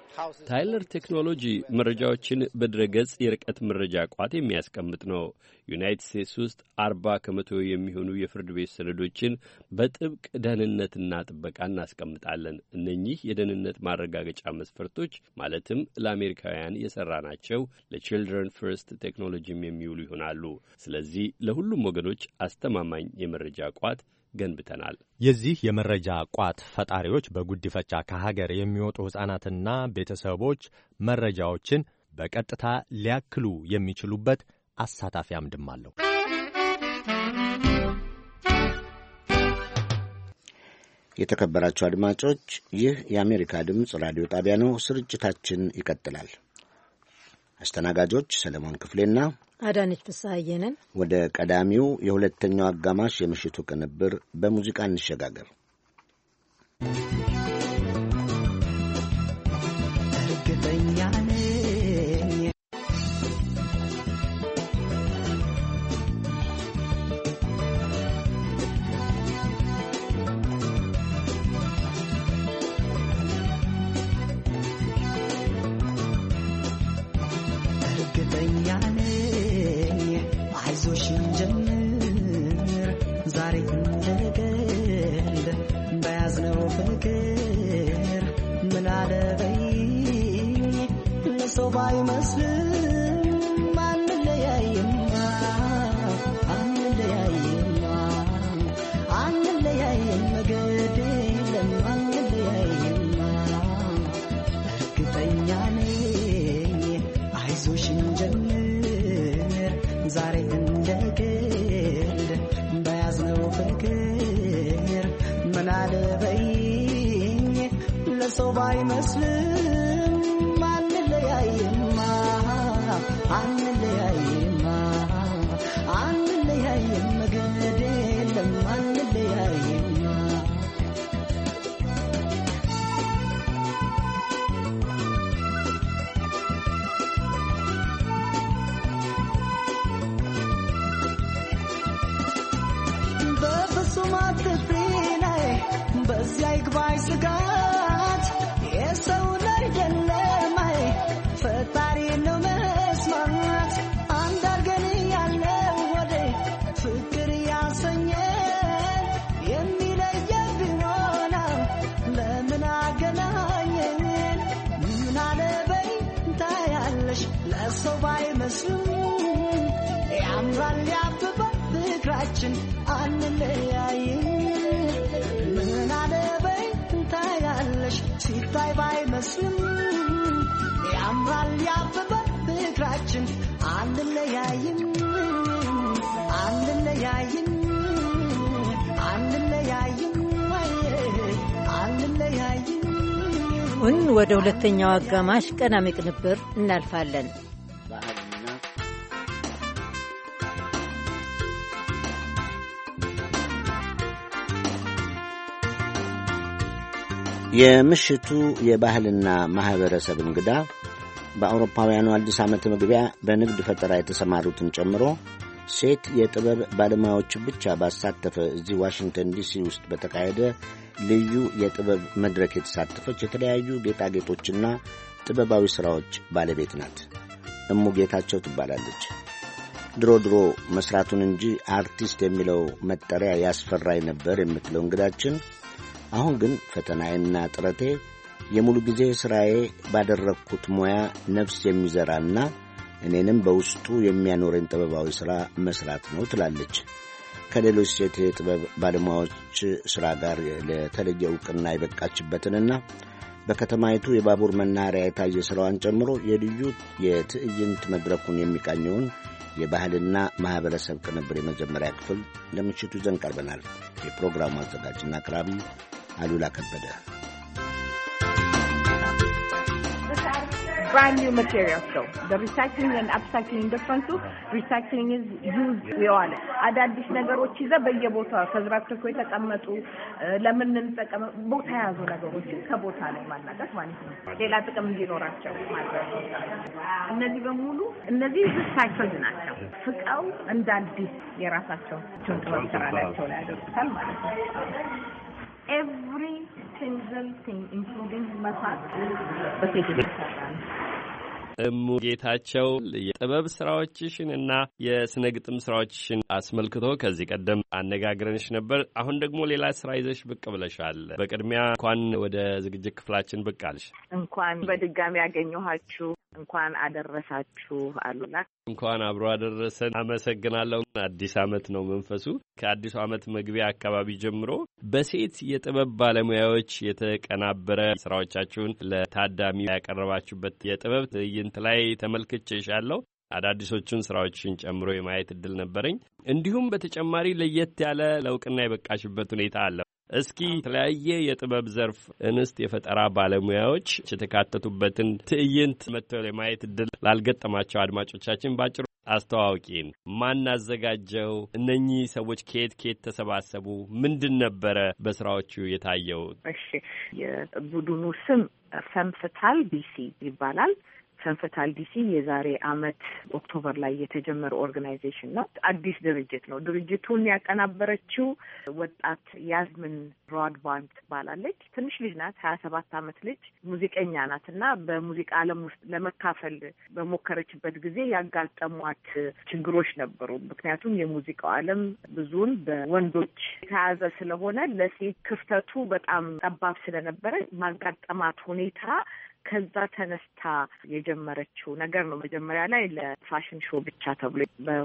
ታይለር ቴክኖሎጂ መረጃዎችን በድረገጽ የርቀት መረጃ ቋት የሚያስቀምጥ ነው። ዩናይትድ ስቴትስ ውስጥ 40% የሚሆኑ የፍርድ ቤት ሰነዶችን በጥብቅ ደህንነትና ጥበቃ እናስቀምጣለን። እነኚህ የደህንነት ማረጋገጫ መስፈርቶች ማለትም ለአሜሪካውያን የሰራናቸው ለቺልድረን ፈርስት ቴክኖሎጂም የሚውሉ ይሆናሉ። ስለዚህ ለሁሉም ወገኖች አስተማማኝ የመረጃ ቋት ገንብተናል። የዚህ የመረጃ ቋት ፈጣሪዎች በጉዲፈቻ ከሀገር የሚወጡ ህጻናትና ቤተሰቦች መረጃዎችን በቀጥታ ሊያክሉ የሚችሉበት አሳታፊ አምድም አለው። የተከበራችሁ አድማጮች፣ ይህ የአሜሪካ ድምፅ ራዲዮ ጣቢያ ነው። ስርጭታችን ይቀጥላል። አስተናጋጆች ሰለሞን ክፍሌና አዳነች ፍስሐየንን። ወደ ቀዳሚው የሁለተኛው አጋማሽ የምሽቱ ቅንብር በሙዚቃ እንሸጋገር። እርግጠኛ ነኝ አይዞሽን ጀምር ዛሬ እንደገል በያዝነው ፍቅር ምን አለበይ ለሰው ባይመስልም አንለያይማ አንለያይም መገድ የለም አንለያይማ እርግጠኛ ነኝ አይዞሽን ጀምር ዛሬ እንደገል በያዝነው ፍቅር ምን አለበይኝ ለሰው ባይመስልም አንለያይማ አንለያይም መገድ የለም አንለያይማ በዚያ ይግባኝ ስጋት የሰው አይደለም ፈጣሪ ነው መስማት አንድ አርገን ያለው ወደ ፍቅር ያሰኘን የሚለየ ቢሆን ለምን አገናኘን ምን አለበይ ታያለሽ ለሰው ባይመስልም ያምራል ያብባል ፍቅራችን አንለያይም ሲታይ ባይመስልም ያምራል ያብባል ፍቅራችን አንለያይም አንለያይም አሁን ወደ ሁለተኛው አጋማሽ ቀዳሚ ቅንብር እናልፋለን። የምሽቱ የባህልና ማህበረሰብ እንግዳ በአውሮፓውያኑ አዲስ ዓመት መግቢያ በንግድ ፈጠራ የተሰማሩትን ጨምሮ ሴት የጥበብ ባለሙያዎች ብቻ ባሳተፈ እዚህ ዋሽንግተን ዲሲ ውስጥ በተካሄደ ልዩ የጥበብ መድረክ የተሳተፈች የተለያዩ ጌጣጌጦችና ጥበባዊ ሥራዎች ባለቤት ናት። እሙ ጌታቸው ትባላለች። ድሮ መሥራቱን እንጂ አርቲስት የሚለው መጠሪያ ያስፈራኝ ነበር የምትለው እንግዳችን አሁን ግን ፈተናዬና ጥረቴ የሙሉ ጊዜ ሥራዬ ባደረግኩት ሙያ ነፍስ የሚዘራና እኔንም በውስጡ የሚያኖረኝ ጥበባዊ ሥራ መሥራት ነው ትላለች። ከሌሎች ሴት የጥበብ ባለሙያዎች ሥራ ጋር ለተለየ ዕውቅና የበቃችበትንና በከተማይቱ የባቡር መናኸሪያ የታየ ሥራዋን ጨምሮ የልዩ የትዕይንት መድረኩን የሚቃኘውን የባህልና ማኅበረሰብ ቅንብር የመጀመሪያ ክፍል ለምሽቱ ይዘን ቀርበናል። የፕሮግራሙ አዘጋጅና አቅራቢ አሉላ ከበደ። Brand new materials though. The recycling and upcycling difference is recycling is used የዋለ አዳዲስ ነገሮች ይዘ በየቦታው ተዝራክተው የተቀመጡ ለምን እንጠቀም ቦታ ያዙ ነገሮች ከቦታ ላይ ማናቀስ ማለት ነው። ሌላ ጥቅም እንዲኖራቸው ማለት ነው። እነዚህ በሙሉ እነዚህ recycled ናቸው። ፍቃው እንደ አዲስ የራሳቸው ጥበብ ስራቸው ላይ ያደርጉታል ማለት ነው። Every single thing including መስራት በቴክኒክ ይሰራል። እሙ ጌታቸው የጥበብ ስራዎችሽን እና የስነ ግጥም ስራዎችሽን አስመልክቶ ከዚህ ቀደም አነጋግረንሽ ነበር። አሁን ደግሞ ሌላ ስራ ይዘሽ ብቅ ብለሻል። በቅድሚያ እንኳን ወደ ዝግጅት ክፍላችን ብቅ አልሽ። እንኳን በድጋሚ ያገኘኋችሁ። እንኳን አደረሳችሁ አሉላ። እንኳን አብሮ አደረሰን። አመሰግናለሁ። አዲስ ዓመት ነው መንፈሱ። ከአዲሱ ዓመት መግቢያ አካባቢ ጀምሮ በሴት የጥበብ ባለሙያዎች የተቀናበረ ስራዎቻችሁን ለታዳሚ ያቀረባችሁበት የጥበብ ትዕይንት ላይ ተመልክቼሻለሁ። አዳዲሶቹን ስራዎችን ጨምሮ የማየት እድል ነበረኝ። እንዲሁም በተጨማሪ ለየት ያለ ለእውቅና የበቃሽበት ሁኔታ አለ። እስኪ የተለያየ የጥበብ ዘርፍ እንስት የፈጠራ ባለሙያዎች የተካተቱበትን ትዕይንት መጥተው የማየት እድል ላልገጠማቸው አድማጮቻችን ባጭሩ አስተዋውቂን። ማን አዘጋጀው? እነኚህ ሰዎች ከየት ተሰባሰቡ? ምንድን ነበረ በስራዎቹ የታየው? እሺ፣ የቡድኑ ስም ፈምፈታል ዲሲ ይባላል። ፈንፈታል ዲሲ የዛሬ አመት ኦክቶበር ላይ የተጀመረ ኦርጋናይዜሽን ነው። አዲስ ድርጅት ነው። ድርጅቱን ያቀናበረችው ወጣት ያዝምን ብሮድባንድ ትባላለች። ትንሽ ልጅ ናት፣ 27 አመት ልጅ ሙዚቀኛ ናት እና በሙዚቃ ዓለም ውስጥ ለመካፈል በሞከረችበት ጊዜ ያጋጠሟት ችግሮች ነበሩ። ምክንያቱም የሙዚቃው ዓለም ብዙውን በወንዶች የተያዘ ስለሆነ ለሴት ክፍተቱ በጣም ጠባብ ስለነበረ ማጋጠማት ሁኔታ ከዛ ተነስታ የጀመረችው ነገር ነው። መጀመሪያ ላይ ለፋሽን ሾው ብቻ ተብሎ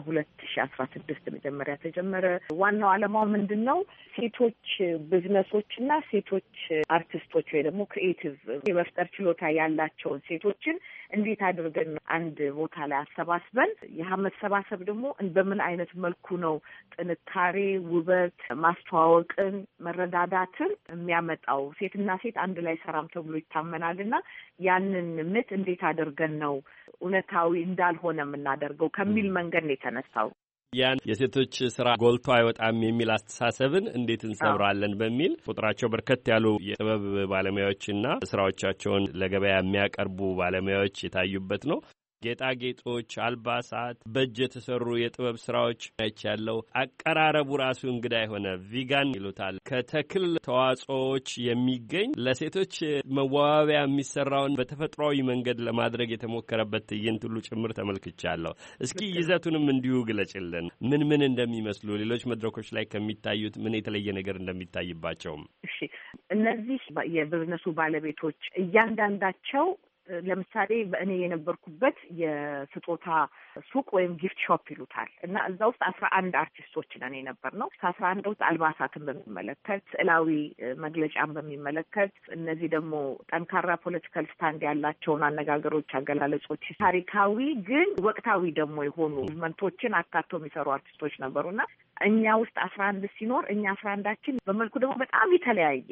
በ2016 መጀመሪያ ተጀመረ። ዋናው ዓላማው ምንድነው? ሴቶች ቢዝነሶችና ሴቶች አርቲስቶች ወይ ደግሞ ክሪኤቲቭ የመፍጠር ችሎታ ያላቸውን ሴቶችን እንዴት አድርገን አንድ ቦታ ላይ አሰባስበን ያ መሰባሰብ ደግሞ በምን አይነት መልኩ ነው ጥንካሬ፣ ውበት፣ ማስተዋወቅን፣ መረዳዳትን የሚያመጣው? ሴትና ሴት አንድ ላይ ሰራም ተብሎ ይታመናልና ያንን ምት እንዴት አድርገን ነው እውነታዊ እንዳልሆነ የምናደርገው ከሚል መንገድ ነው የተነሳው። ያን የሴቶች ስራ ጎልቶ አይወጣም የሚል አስተሳሰብን እንዴት እንሰብራለን በሚል ቁጥራቸው በርከት ያሉ የጥበብ ባለሙያዎችና ስራዎቻቸውን ለገበያ የሚያቀርቡ ባለሙያዎች የታዩበት ነው። ጌጣጌጦች፣ አልባሳት፣ በእጅ የተሰሩ የጥበብ ስራዎች ያለው አቀራረቡ ራሱ እንግዳ የሆነ ቪጋን ይሉታል። ከተክል ተዋጽኦዎች የሚገኝ ለሴቶች መዋቢያ የሚሰራውን በተፈጥሯዊ መንገድ ለማድረግ የተሞከረበት ትዕይንት ሁሉ ጭምር ተመልክቻለሁ። እስኪ ይዘቱንም እንዲሁ ግለጭልን። ምን እንደሚመስሉ ሌሎች መድረኮች ላይ ከሚታዩት ምን የተለየ ነገር እንደሚታይባቸውም። እሺ፣ እነዚህ የቢዝነሱ ባለቤቶች እያንዳንዳቸው ለምሳሌ በእኔ የነበርኩበት የስጦታ ሱቅ ወይም ጊፍት ሾፕ ይሉታል እና እዛ ውስጥ 11 አርቲስቶች ነን የነበርነው። ከ11 ውስጥ አልባሳትን በሚመለከት ስዕላዊ መግለጫን በሚመለከት እነዚህ ደግሞ ጠንካራ ፖለቲካል ስታንድ ያላቸውን አነጋገሮች፣ አገላለጾች ታሪካዊ ግን ወቅታዊ ደግሞ የሆኑ መንቶችን አካቶ የሚሰሩ አርቲስቶች ነበሩና እኛ ውስጥ 11 ሲኖር እኛ 11ዳችን በመልኩ ደግሞ በጣም የተለያየ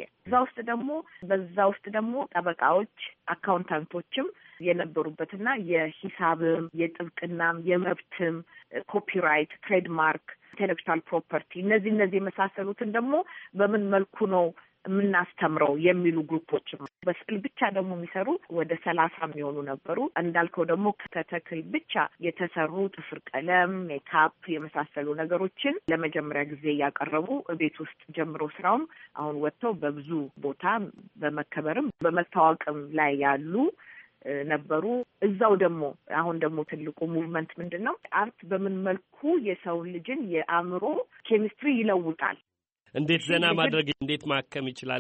በዛ ውስጥ ደግሞ ጠበቃዎች፣ አካውንታንቶችም የነበሩበትና የሂሳብም የጥብቅናም የመብትም ኮፒራይት፣ ትሬድማርክ፣ ኢንቴሌክቹዋል ፕሮፐርቲ እነዚህ የመሳሰሉትን ደግሞ በምን መልኩ ነው የምናስተምረው የሚሉ ግሩፖችም በስዕል ብቻ ደግሞ የሚሰሩ ወደ 30 የሚሆኑ ነበሩ። እንዳልከው ደግሞ ከተክል ብቻ የተሰሩ ጥፍር ቀለም፣ ሜካፕ የመሳሰሉ ነገሮችን ለመጀመሪያ ጊዜ ያቀረቡ ቤት ውስጥ ጀምሮ ስራውም አሁን ወጥተው በብዙ ቦታ በመከበርም በመታወቅም ላይ ያሉ ነበሩ። እዛው ደግሞ አሁን ደግሞ ትልቁ ሙቭመንት ምንድነው? አርት በምን መልኩ የሰው ልጅን የአእምሮ ኬሚስትሪ ይለውጣል፣ እንዴት ዘና ማድረግ፣ እንዴት ማከም ይችላል፣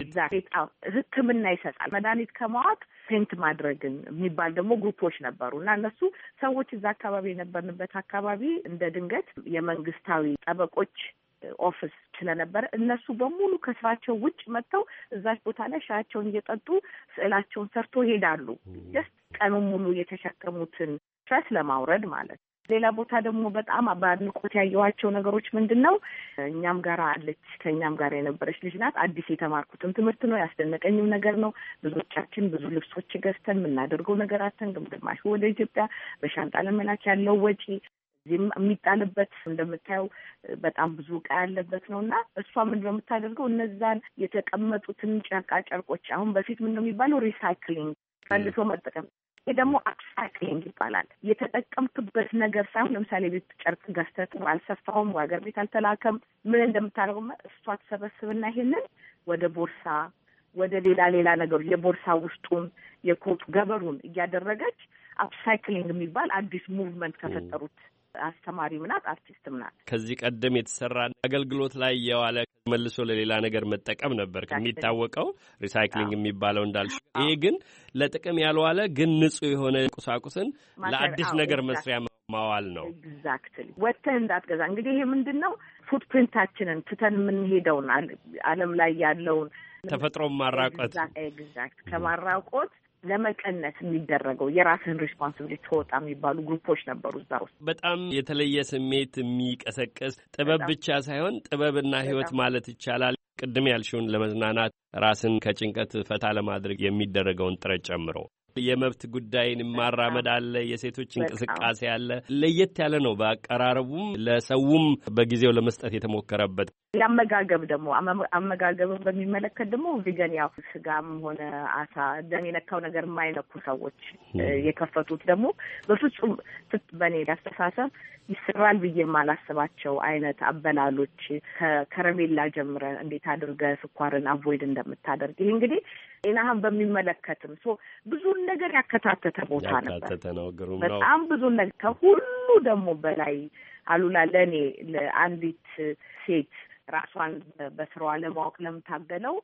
ሕክምና ይሰጣል፣ መድኃኒት ከማዋጥ ፔንት ማድረግን የሚባል ደግሞ ግሩፖች ነበሩ እና እነሱ ሰዎች እዛ አካባቢ የነበርንበት አካባቢ እንደ ድንገት የመንግስታዊ ጠበቆች ኦፊስ ስለነበረ እነሱ በሙሉ ከስራቸው ውጭ መጥተው እዛች ቦታ ላይ ሻያቸውን እየጠጡ ስዕላቸውን ሰርቶ ይሄዳሉ። ጀስት ቀኑን ሙሉ የተሸከሙትን ስትረስ ለማውረድ ማለት። ሌላ ቦታ ደግሞ በጣም በአድናቆት ያየኋቸው ነገሮች ምንድነው? እኛም ጋር አለች፣ ከእኛም ጋር የነበረች ልጅ ናት። አዲስ የተማርኩትም ትምህርት ነው፣ ያስደነቀኝም ነገር ነው። ብዙዎቻችን ብዙ ልብሶች ገዝተን የምናደርገው ነገር አተን ግማሹ ወደ ኢትዮጵያ በሻንጣ ለመላክ ያለው ወጪ እዚህም የሚጣልበት እንደምታየው በጣም ብዙ ዕቃ ያለበት ነው እና እሷ ምንድን ነው የምታደርገው? እነዛን የተቀመጡትን ጨርቃ ጨርቆች አሁን በፊት ምንድን ነው የሚባለው ሪሳይክሊንግ፣ መልሶ መጠቀም። ይህ ደግሞ አፕሳይክሊንግ ይባላል። የተጠቀምክበት ነገር ሳይሆን ለምሳሌ ቤት ጨርቅ ገዝተህ አልሰፋውም፣ ሀገር ቤት አልተላከም፣ ምን እንደምታደርገው እሷ ተሰበስብና ይሄንን ወደ ቦርሳ፣ ወደ ሌላ ነገሮች የቦርሳ ውስጡን የኮቱ ገበሩን እያደረገች አፕሳይክሊንግ የሚባል አዲስ ሙቭመንት ከፈጠሩት አስተማሪም ናት፣ አርቲስትም ናት። ከዚህ ቀደም የተሰራ አገልግሎት ላይ የዋለ መልሶ ለሌላ ነገር መጠቀም ነበር ከሚታወቀው ሪሳይክሊንግ የሚባለው እንዳልሽ። ይሄ ግን ለጥቅም ያልዋለ ግን ንጹህ የሆነ ቁሳቁስን ለአዲስ ነገር መስሪያ ማዋል ነው። ኤግዛክትሊ ወጥተህ እንዳትገዛ። እንግዲህ ይሄ ምንድን ነው? ፉትፕሪንታችንን ትተን የምንሄደውን ዓለም ላይ ያለውን ተፈጥሮን ማራቆት፣ ኤግዛክት ከማራቆት ለመቀነስ የሚደረገው የራስን ሪስፖንሲቢሊቲ ተወጣ የሚባሉ ግሩፖች ነበሩ እዛ ውስጥ። በጣም የተለየ ስሜት የሚቀሰቅስ ጥበብ ብቻ ሳይሆን ጥበብና ሕይወት ማለት ይቻላል። ቅድም ያልሽውን ለመዝናናት ራስን ከጭንቀት ፈታ ለማድረግ የሚደረገውን ጥረት ጨምሮ የመብት ጉዳይን ማራመድ አለ፣ የሴቶች እንቅስቃሴ አለ። ለየት ያለ ነው በአቀራረቡም ለሰውም በጊዜው ለመስጠት የተሞከረበት። የአመጋገብ ደግሞ አመጋገብን በሚመለከት ደግሞ ቪገን ያው ስጋም ሆነ አሳ ደም የነካው ነገር የማይነኩ ሰዎች የከፈቱት ደግሞ በፍጹም በኔ አስተሳሰብ ይሰራል ብዬ የማላስባቸው አይነት አበላሎች ከከረሜላ ጀምረ እንዴት አድርገህ ስኳርን አቮይድ እንደምታደርግ ይህ እንግዲህ ጤናህን በሚመለከትም ብዙ ነገር ያከታተተ ቦታ ነበር። በጣም ብዙ ነገር ከሁሉ ደግሞ በላይ አሉላ ለእኔ ለአንዲት ሴት ራሷን በስራዋ ለማወቅ ለምታገለው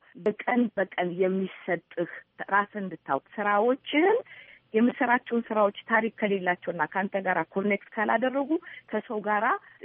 በቀን የሚሰጥህ ራስን እንድታውቅ ስራዎችህን የምሰራቸውን ስራዎች ታሪክ ከሌላቸውና ከአንተ ጋር ኮኔክት ካላደረጉ ከሰው ጋራ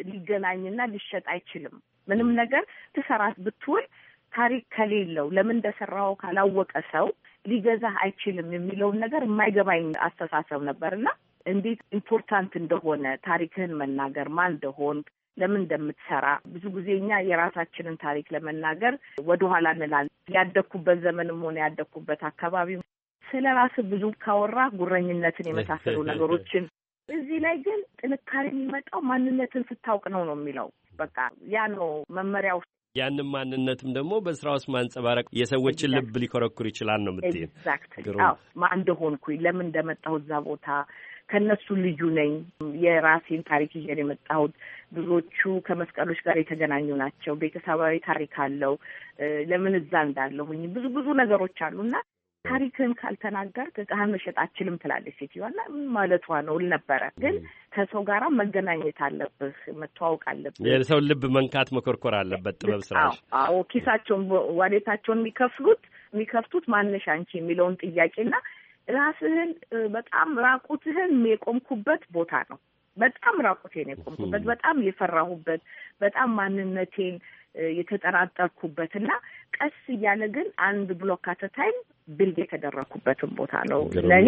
ሊገናኝና ሊሸጥ አይችልም። ምንም ነገር ትሰራት ብትውል ታሪክ ከሌለው ለምን እንደሰራው ካላወቀ ሰው ሊገዛህ አይችልም የሚለውን ነገር የማይገባኝ አስተሳሰብ ነበርና እንዴት ኢምፖርታንት እንደሆነ ታሪክህን መናገር ማን እንደሆን ለምን እንደምትሰራ ብዙ ጊዜ እኛ የራሳችንን ታሪክ ለመናገር ወደኋላ እንላለን። ያደኩበት ዘመንም ሆነ ያደኩበት አካባቢ ስለ ራስ ብዙ ካወራ ጉረኝነትን የመሳሰሉ ነገሮችን እዚህ ላይ ግን ጥንካሬ የሚመጣው ማንነትን ስታውቅ ነው የሚለው። በቃ ያ ነው መመሪያው። ያንን ማንነትም ደግሞ በስራ ውስጥ ማንጸባረቅ የሰዎችን ልብ ሊኮረኩር ይችላል ነው የምትይኝ። ኤግዛክትሊ። ማን እንደሆንኩኝ ለምን እንደመጣሁ እዛ ቦታ ከነሱ ልዩ ነኝ። የራሴን ታሪክ ይዤ የመጣሁት ብዙዎቹ ከመስቀሎች ጋር የተገናኙ ናቸው። ቤተሰባዊ ታሪክ አለው። ለምን እዛ እንዳለሁኝ ብዙ ነገሮች አሉና ታሪክን ካልተናገር እቃህን መሸጥ አችልም ትላለች ሴትዮዋና ማለቷ ነው ነበረ። ግን ከሰው ጋራ መገናኘት አለብህ፣ መተዋወቅ አለብህ። የሰው ልብ መንካት መኮርኮር አለበት ጥበብ ስራሽ። አዎ ኪሳቸውን ዋሌታቸውን የሚከፍቱት ማንሽ አንቺ የሚለውን ጥያቄና ራስህን በጣም ራቁትህን የቆምኩበት ቦታ ነው። በጣም ራቁቴን የቆምኩበት በጣም የፈራሁበት በጣም ማንነቴን የተጠራጠርኩበት እና ቀስ እያለ ግን አንድ ብሎክ አት ታይም ቢልድ የተደረኩበትን ቦታ ነው ለኔ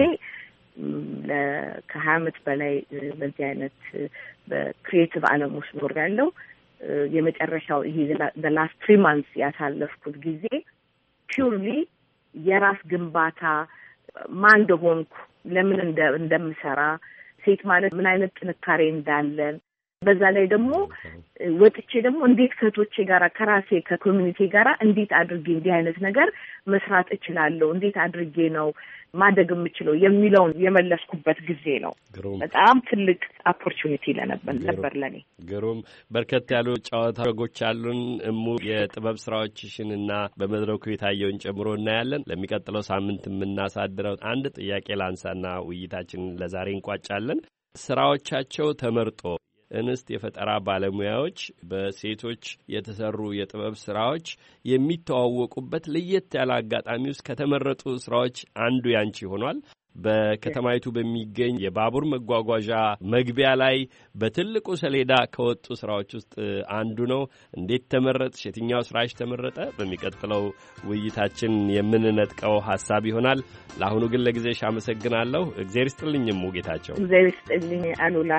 ከ20 ዓመት በላይ በዚህ አይነት በክሪኤቲቭ ዓለም ውስጥ ኖሬያለሁ የመጨረሻው ይሄ the last 3 months ያሳለፍኩት ጊዜ ፒውርሊ የራስ ግንባታ ማን እንደሆንኩ ለምን እንደምሰራ ሴት ማለት ምን አይነት ጥንካሬ እንዳለን በዛ ላይ ደግሞ ወጥቼ ደግሞ እንዴት ከቶቼ ጋራ ከራሴ ከኮሚኒቲ ጋራ እንዴት አድርጌ እንዲህ አይነት ነገር መስራት እችላለሁ እንዴት አድርጌ ነው ማደግ የምችለው የሚለውን የመለስኩበት ጊዜ ነው በጣም ትልቅ ኦፖርቹኒቲ ነበር ለኔ ግሩም በርከት ያሉ ጨዋታ ወጎች አሉን እሙ የጥበብ ስራዎችሽንና በመድረኩ የታየውን ጨምሮ እናያለን ለሚቀጥለው ሳምንት የምናሳድረው አንድ ጥያቄ ላንሳና ውይይታችንን ለዛሬ እንቋጫለን ስራዎቻቸው ተመርጦ እንስት የፈጠራ ባለሙያዎች በሴቶች የተሰሩ የጥበብ ስራዎች የሚተዋወቁበት ለየት ያለ አጋጣሚ ውስጥ ከተመረጡ ስራዎች አንዱ ያንቺ ሆኗል በከተማይቱ በሚገኝ የባቡር መጓጓዣ መግቢያ ላይ በትልቁ ሰሌዳ ከወጡ ስራዎች ውስጥ አንዱ ነው እንዴት ተመረጥሽ የትኛው ስራሽ ተመረጠ በሚቀጥለው ውይይታችን የምንነጥቀው ሐሳብ ይሆናል ለአሁኑ ግን ለጊዜሽ አመሰግናለሁ እግዚአብሔር ይስጥልኝ ሙጌታቸው እግዚአብሔር ይስጥልኝ አሉላ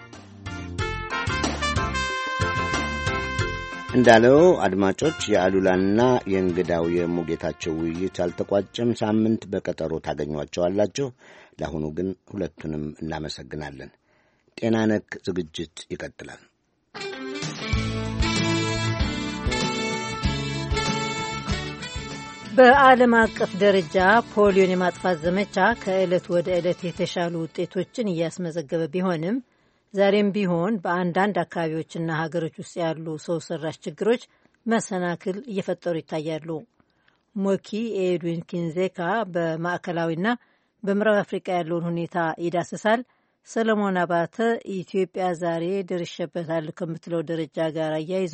እንዳለው አድማጮች የአሉላና የእንግዳው የሙጌታቸው ውይይት አልተቋጨም ሳምንት በቀጠሮ ታገኟቸዋላችሁ ለአሁኑ ግን ሁለቱንም እናመሰግናለን ጤና ነክ ዝግጅት ይቀጥላል በዓለም አቀፍ ደረጃ ፖሊዮን የማጥፋት ዘመቻ ከዕለት ወደ ዕለት የተሻሉ ውጤቶችን እያስመዘገበ ቢሆንም ዛሬም ቢሆን በአንዳንድ አካባቢዎችና ሀገሮች ውስጥ ያሉ ሰው ሰራሽ ችግሮች መሰናክል እየፈጠሩ ይታያሉ። ሞኪ ኤድዊን ኪንዜካ በማዕከላዊና በምዕራብ አፍሪቃ ያለውን ሁኔታ ይዳስሳል። ሰለሞን አባተ ኢትዮጵያ ዛሬ ደርሼበታለሁ ከምትለው ደረጃ ጋር አያይዞ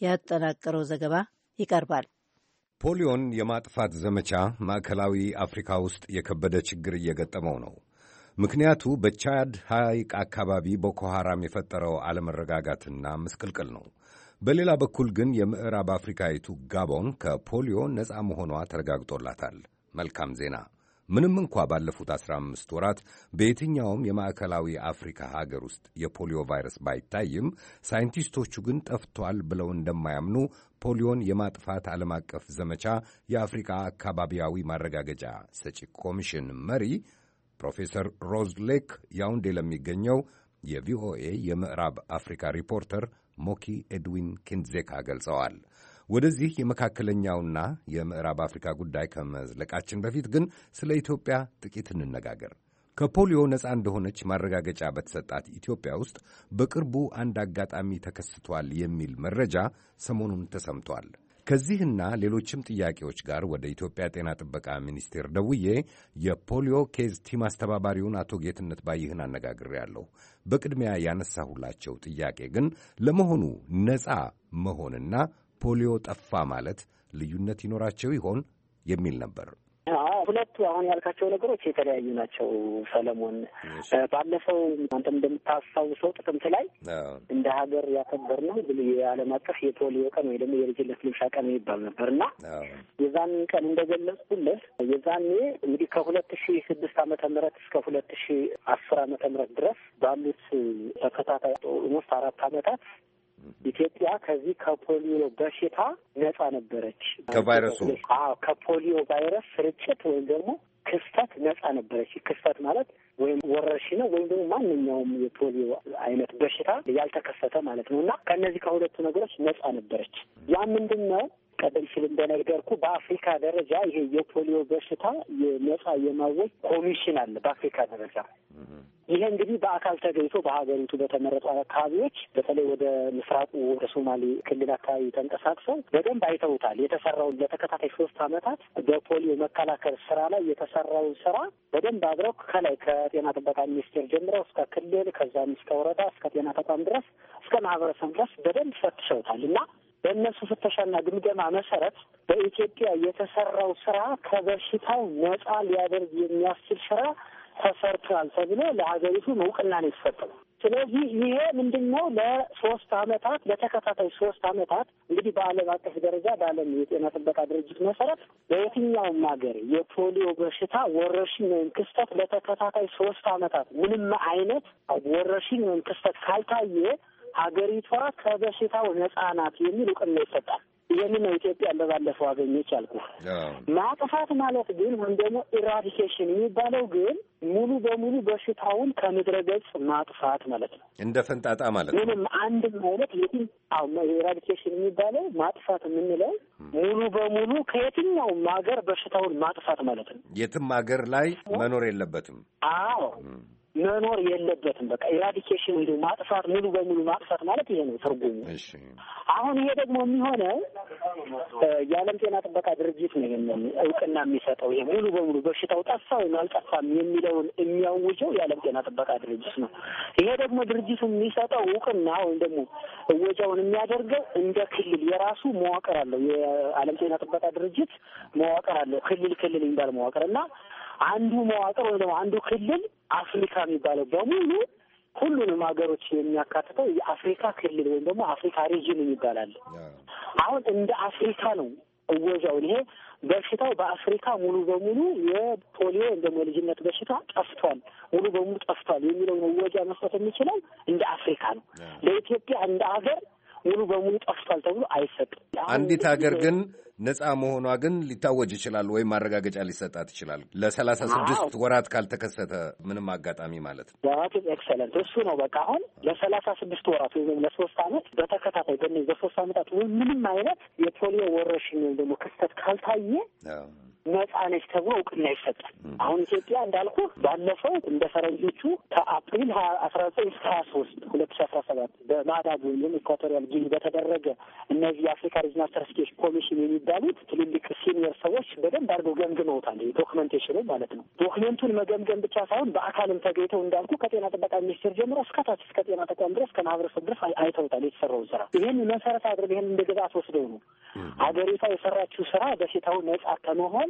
ያጠናቀረው ዘገባ ይቀርባል። ፖሊዮን የማጥፋት ዘመቻ ማዕከላዊ አፍሪካ ውስጥ የከበደ ችግር እየገጠመው ነው። ምክንያቱ በቻድ ሐይቅ አካባቢ ቦኮ ሐራም የፈጠረው አለመረጋጋትና ምስቅልቅል ነው። በሌላ በኩል ግን የምዕራብ አፍሪካዊቱ ጋቦን ከፖሊዮ ነፃ መሆኗ ተረጋግጦላታል። መልካም ዜና። ምንም እንኳ ባለፉት 15 ወራት በየትኛውም የማዕከላዊ አፍሪካ ሀገር ውስጥ የፖሊዮ ቫይረስ ባይታይም ሳይንቲስቶቹ ግን ጠፍቷል ብለው እንደማያምኑ ፖሊዮን የማጥፋት ዓለም አቀፍ ዘመቻ የአፍሪካ አካባቢያዊ ማረጋገጫ ሰጪ ኮሚሽን መሪ ፕሮፌሰር ሮዝ ሌክ ያውንዴ ለሚገኘው የቪኦኤ የምዕራብ አፍሪካ ሪፖርተር ሞኪ ኤድዊን ኪንዜካ ገልጸዋል። ወደዚህ የመካከለኛውና የምዕራብ አፍሪካ ጉዳይ ከመዝለቃችን በፊት ግን ስለ ኢትዮጵያ ጥቂት እንነጋገር። ከፖሊዮ ነፃ እንደሆነች ማረጋገጫ በተሰጣት ኢትዮጵያ ውስጥ በቅርቡ አንድ አጋጣሚ ተከስቷል የሚል መረጃ ሰሞኑን ተሰምቷል። ከዚህና ሌሎችም ጥያቄዎች ጋር ወደ ኢትዮጵያ ጤና ጥበቃ ሚኒስቴር ደውዬ የፖሊዮ ኬዝ ቲም አስተባባሪውን አቶ ጌትነት ባይህን አነጋግሬያለሁ። በቅድሚያ ያነሳሁላቸው ጥያቄ ግን ለመሆኑ ነፃ መሆንና ፖሊዮ ጠፋ ማለት ልዩነት ይኖራቸው ይሆን የሚል ነበር። ሁለቱ አሁን ያልካቸው ነገሮች የተለያዩ ናቸው ሰለሞን። ባለፈው አንተም እንደምታስታውሰው ጥቅምት ላይ እንደ ሀገር ያከበርነው የዓለም አቀፍ የፖሊዮ ቀን ወይ ደግሞ የልጅነት ልምሻ ቀን ይባል ነበር እና የዛን ቀን እንደገለጽኩልህ የዛኔ እንግዲህ ከ2006 ዓመተ ምህረት እስከ 2010 ዓመተ ምህረት ድረስ ባሉት ተከታታይ ኦልሞስት 4 ዓመታት ኢትዮጵያ ከዚህ ከፖሊዮ በሽታ ነጻ ነበረች። ከቫይረሱ ከፖሊዮ ቫይረስ ስርጭት ወይም ደግሞ ክስተት ነጻ ነበረች። ክስተት ማለት ወይም ወረርሽኝ ነው ወይም ደግሞ ማንኛውም የፖሊዮ አይነት በሽታ ያልተከሰተ ማለት ነው እና ከእነዚህ ከሁለቱ ነገሮች ነጻ ነበረች። ያ ምንድን ነው? ቀደም ሲል እንደነገርኩ በአፍሪካ ደረጃ ይሄ የፖሊዮ በሽታ ነጻ የማወጅ ኮሚሽን አለ በአፍሪካ ደረጃ። ይሄ እንግዲህ በአካል ተገኝቶ በሀገሪቱ በተመረጡ አካባቢዎች በተለይ ወደ ምስራቁ ወደ ሶማሌ ክልል አካባቢ ተንቀሳቅሰው በደንብ አይተውታል። የተሰራውን ለተከታታይ 3 ዓመታት በፖሊዮ መከላከል ስራ ላይ የተሰራውን ስራ በደንብ አድረው ከላይ ከጤና ጥበቃ ሚኒስቴር ጀምረው እስከ ክልል ከዛም እስከ ወረዳ እስከ ጤና ተቋም ድረስ እስከ ማህበረሰብ ድረስ በደንብ ፈትሸውታል እና በእነሱ ፍተሻና ግምገማ መሰረት በኢትዮጵያ የተሰራው ስራ ከበሽታው ነጻ ሊያደርግ የሚያስችል ስራ ተሰርቷል ተብሎ ለሀገሪቱ እውቅና ነው የተሰጠው። ስለዚህ ይሄ ምንድነው ለሶስት አመታት ለተከታታይ 3 አመታት እንግዲህ በዓለም አቀፍ ደረጃ በዓለም የጤና ጥበቃ ድርጅት መሰረት በየትኛውም ሀገር የፖሊዮ በሽታ ወረርሽኝ ወይም ክስተት ለተከታታይ 3 አመታት ምንም አይነት ወረርሽኝ ወይም ክስተት ካልታየ ሀገሪቷ ከበሽታው ነጻ ናት የሚል እውቅና ይሰጣል። ይህንን ነው ኢትዮጵያ እንደባለፈው አገኘች ያልኩህ። ማጥፋት ማለት ግን ወይም ደግሞ ኢራዲኬሽን የሚባለው ግን ሙሉ በሙሉ በሽታውን ከምድረ ገጽ ማጥፋት ማለት ነው። እንደ ፈንጣጣ ማለት ነው። ምንም አንድም አይነት ኢራዲኬሽን የሚባለው ማጥፋት የምንለው ሙሉ በሙሉ ከየትኛውም ሀገር በሽታውን ማጥፋት ማለት ነው። የትም ሀገር ላይ መኖር የለበትም። አዎ መኖር የለበትም። በቃ ኢራዲኬሽን ወይ ማጥፋት ሙሉ በሙሉ ማጥፋት ማለት ይሄ ነው ትርጉሙ። አሁን ይሄ ደግሞ የሚሆነው የዓለም ጤና ጥበቃ ድርጅት ነው ይሄንን እውቅና የሚሰጠው። ይሄ ሙሉ በሙሉ በሽታው ጠፋ ወይም አልጠፋም የሚለውን የሚያውጀው የዓለም ጤና ጥበቃ ድርጅት ነው። ይሄ ደግሞ ድርጅቱ የሚሰጠው እውቅና ወይም ደግሞ እወጃውን የሚያደርገው እንደ ክልል የራሱ መዋቅር አለው። የዓለም ጤና ጥበቃ ድርጅት መዋቅር አለው። ክልል የሚባል መዋቅር እና አንዱ መዋቅር ወይ ደግሞ አንዱ ክልል አፍሪካ የሚባለው በሙሉ ሁሉንም ሀገሮች የሚያካትተው የአፍሪካ ክልል ወይም ደግሞ አፍሪካ ሪጅን የሚባላል። አሁን እንደ አፍሪካ ነው እወጃውን። ይሄ በሽታው በአፍሪካ ሙሉ በሙሉ የፖሊዮ ወይም ደግሞ የልጅነት በሽታ ጠፍቷል፣ ሙሉ በሙሉ ጠፍቷል የሚለውን እወጃ መስጠት የሚችለው እንደ አፍሪካ ነው። ለኢትዮጵያ እንደ ሀገር ሙሉ በሙሉ ጠፍቷል ተብሎ አይሰጥም። አንዲት ሀገር ግን ነጻ መሆኗ ግን ሊታወጅ ይችላል ወይም ማረጋገጫ ሊሰጣት ይችላል። ለ36 ወራት ካልተከሰተ ምንም አጋጣሚ ማለት ነው። ዛት ኤክሰለንት እሱ ነው። በቃ አሁን ለ36 ወራት ወይም ለ3 አመት በተከታታይ በእነዚህ በ3 አመታት ምንም አይነት የፖሊዮ ወረርሽኝ ወይም ደግሞ ክስተት ካልታየ ነጻ ነች ተብሎ እውቅና ይሰጣል። አሁን ኢትዮጵያ እንዳልኩ ባለፈው እንደ ፈረንጆቹ ከአፕሪል 19 እስከ 23 2017 በማዳግ ወይም ኢኳቶሪያል ጊኒ በተደረገ እነዚህ የአፍሪካ ሪጅናል ሰርቲፊኬሽን ኮሚሽን የሚባሉት ትልልቅ ሲኒየር ሰዎች በደንብ አድርገው ገምግመውታል። ዶክመንቴሽኑ ማለት ነው። ዶክመንቱን መገምገም ብቻ ሳይሆን በአካልም ተገኝተው እንዳልኩ ከጤና ጥበቃ ሚኒስቴር ጀምሮ እስከታች እስከ ጤና ተቋም ድረስ ከማህበረሰብ ድረስ አይተውታል የተሰራውን ስራ። ይህን መሰረት አድርገው ይህን እንደ ግብዓት ወስደው ነው ሀገሪቷ የሰራችው ስራ በሽታው ነጻ ከመሆን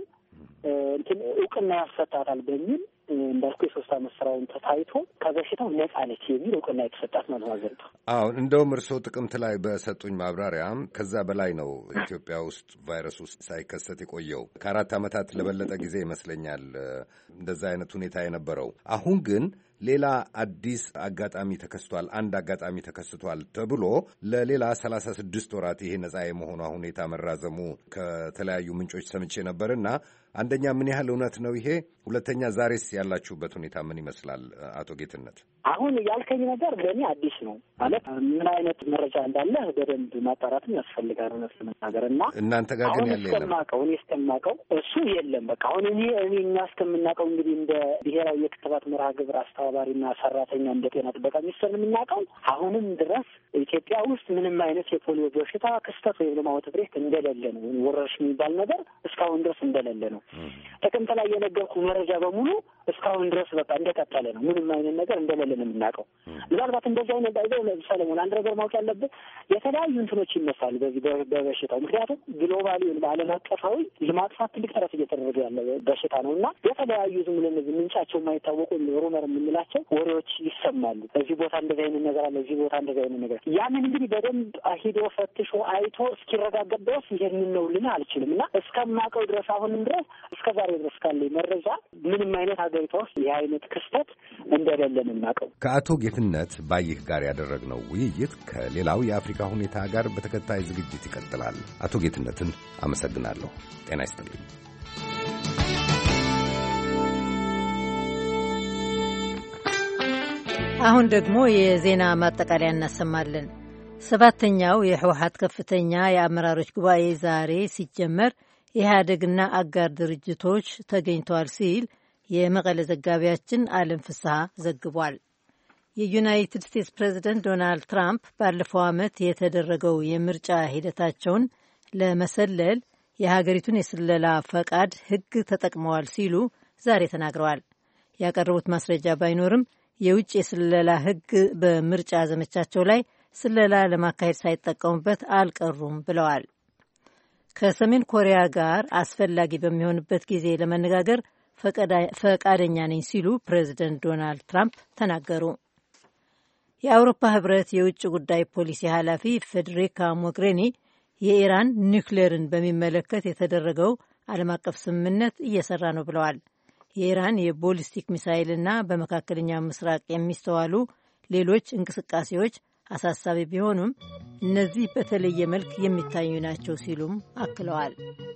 እውቅና ያሰጣታል በሚል እንዳልኩ የ3 አመት ስራውን ተታይቶ ከበሽታው ነጻ ነች የሚል እውቅና የተሰጣት ነው ሀገሪቷ። አዎ እንደውም እርስዎ ጥቅምት ላይ በሰጡኝ ማብራሪያ ከዛ በላይ ነው ኢትዮጵያ ውስጥ ቫይረሱ ሳይከሰት የቆየው ከ4 አመታት ለበለጠ ጊዜ ይመስለኛል እንደዛ አይነት ሁኔታ የነበረው። አሁን ግን ሌላ አዲስ አጋጣሚ ተከስቷል፣ አንድ አጋጣሚ ተከስቷል ተብሎ ለሌላ 36 ወራት ይሄ ነጻ የመሆኗ ሁኔታ መራዘሙ ከተለያዩ ምንጮች ሰምቼ ነበርና አንደኛ ምን ያህል እውነት ነው ይሄ? ሁለተኛ ዛሬስ ያላችሁበት ሁኔታ ምን ይመስላል? አቶ ጌትነት አሁን ያልከኝ ነገር ለእኔ አዲስ ነው ማለት ምን አይነት መረጃ እንዳለ በደንብ ማጣራትም ያስፈልጋል እውነት ለመናገር እና እናንተ ጋር ግን ያለ እኔ እስከማውቀው እሱ የለም። በቃ አሁን እኛ እስከምናውቀው እንግዲህ እንደ ብሔራዊ የክትባት መርሃ ግብር አስተባባሪና ሰራተኛ እንደ ጤና ጥበቃ ሚኒስቴር የምናውቀው አሁንም ድረስ ኢትዮጵያ ውስጥ ምንም አይነት የፖሊዮ በሽታ ክስተት ወይም ደግሞ አውትብሬክ እንደሌለ ነው። ወረርሽኝ የሚባል ነገር እስካሁን ድረስ እንደሌለ ነው። ጥቅምት ላይ የነገርኩ መረጃ በሙሉ እስካሁን ድረስ በቃ እንደቀጠለ ነው። ምንም አይነት ነገር እንደሌለ ነው የምናውቀው። ምናልባት እንደዚህ አይነት ባይዘው ሰለሞን አንድ ነገር ማወቅ ያለብህ የተለያዩ እንትኖች ይነሳሉ በዚህ በበሽታው። ምክንያቱም ግሎባሊ በዓለም አቀፋዊ ለማጥፋት ትልቅ ጥረት እየተደረገ ያለ በሽታ ነው እና የተለያዩ ዝም ብለን ምንጫቸው የማይታወቁ ሩመር የምንላቸው ወሬዎች ይሰማሉ። እዚህ ቦታ እንደዚህ አይነት ነገር አለ፣ እዚህ ቦታ እንደዚህ አይነት ነገር ያንን እንግዲህ በደንብ ሂዶ ፈትሾ አይቶ እስኪረጋገጥ ድረስ ይሄንን ነው ልን አልችልም እና እስከማውቀው ድረስ አሁንም ድረስ እስከ ዛሬ ድረስ ካለኝ መረጃ ምንም አይነት ሀገሪቷ ውስጥ ይህ አይነት ክስተት እንደሌለ የምናውቀው። ከአቶ ጌትነት ባይህ ጋር ያደረግነው ውይይት ከሌላው የአፍሪካ ሁኔታ ጋር በተከታይ ዝግጅት ይቀጥላል። አቶ ጌትነትን አመሰግናለሁ። ጤና ይስጥልኝ። አሁን ደግሞ የዜና ማጠቃለያ እናሰማለን። 7ኛው የህወሓት ከፍተኛ የአመራሮች ጉባኤ ዛሬ ሲጀመር ኢህአዴግና አጋር ድርጅቶች ተገኝተዋል ሲል የመቀለ ዘጋቢያችን አለም ፍስሐ ዘግቧል። የዩናይትድ ስቴትስ ፕሬዚደንት ዶናልድ ትራምፕ ባለፈው ዓመት የተደረገው የምርጫ ሂደታቸውን ለመሰለል የሀገሪቱን የስለላ ፈቃድ ሕግ ተጠቅመዋል ሲሉ ዛሬ ተናግረዋል። ያቀረቡት ማስረጃ ባይኖርም የውጭ የስለላ ሕግ በምርጫ ዘመቻቸው ላይ ስለላ ለማካሄድ ሳይጠቀሙበት አልቀሩም ብለዋል። ከሰሜን ኮሪያ ጋር አስፈላጊ በሚሆንበት ጊዜ ለመነጋገር ፈቃደኛ ነኝ ሲሉ ፕሬዚደንት ዶናልድ ትራምፕ ተናገሩ። የአውሮፓ ህብረት የውጭ ጉዳይ ፖሊሲ ኃላፊ ፌዴሪካ ሞግሪኒ የኢራን ኒውክሌርን በሚመለከት የተደረገው ዓለም አቀፍ ስምምነት እየሰራ ነው ብለዋል። የኢራን የቦሊስቲክ ሚሳይልና በመካከለኛው ምስራቅ የሚስተዋሉ ሌሎች እንቅስቃሴዎች አሳሳቢ ቢሆኑም እነዚህ በተለየ መልክ የሚታዩ ናቸው ሲሉም አክለዋል።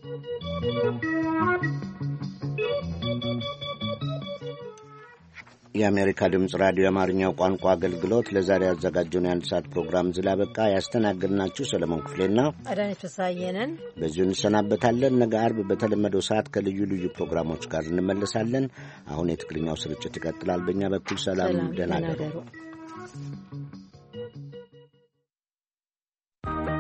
የአሜሪካ ድምፅ ራዲዮ የአማርኛው ቋንቋ አገልግሎት ለዛሬ ያዘጋጀውን የአንድ ሰዓት ፕሮግራም እዚህ ላይ አበቃ። ያስተናግድናችሁ ሰለሞን ክፍሌና አዳነች ፍስሐየንን በዚሁ እንሰናበታለን። ነገ አርብ በተለመደው ሰዓት ከልዩ ልዩ ፕሮግራሞች ጋር እንመለሳለን። አሁን የትግርኛው ስርጭት ይቀጥላል። በእኛ በኩል ሰላም፣ ደህና እደሩ።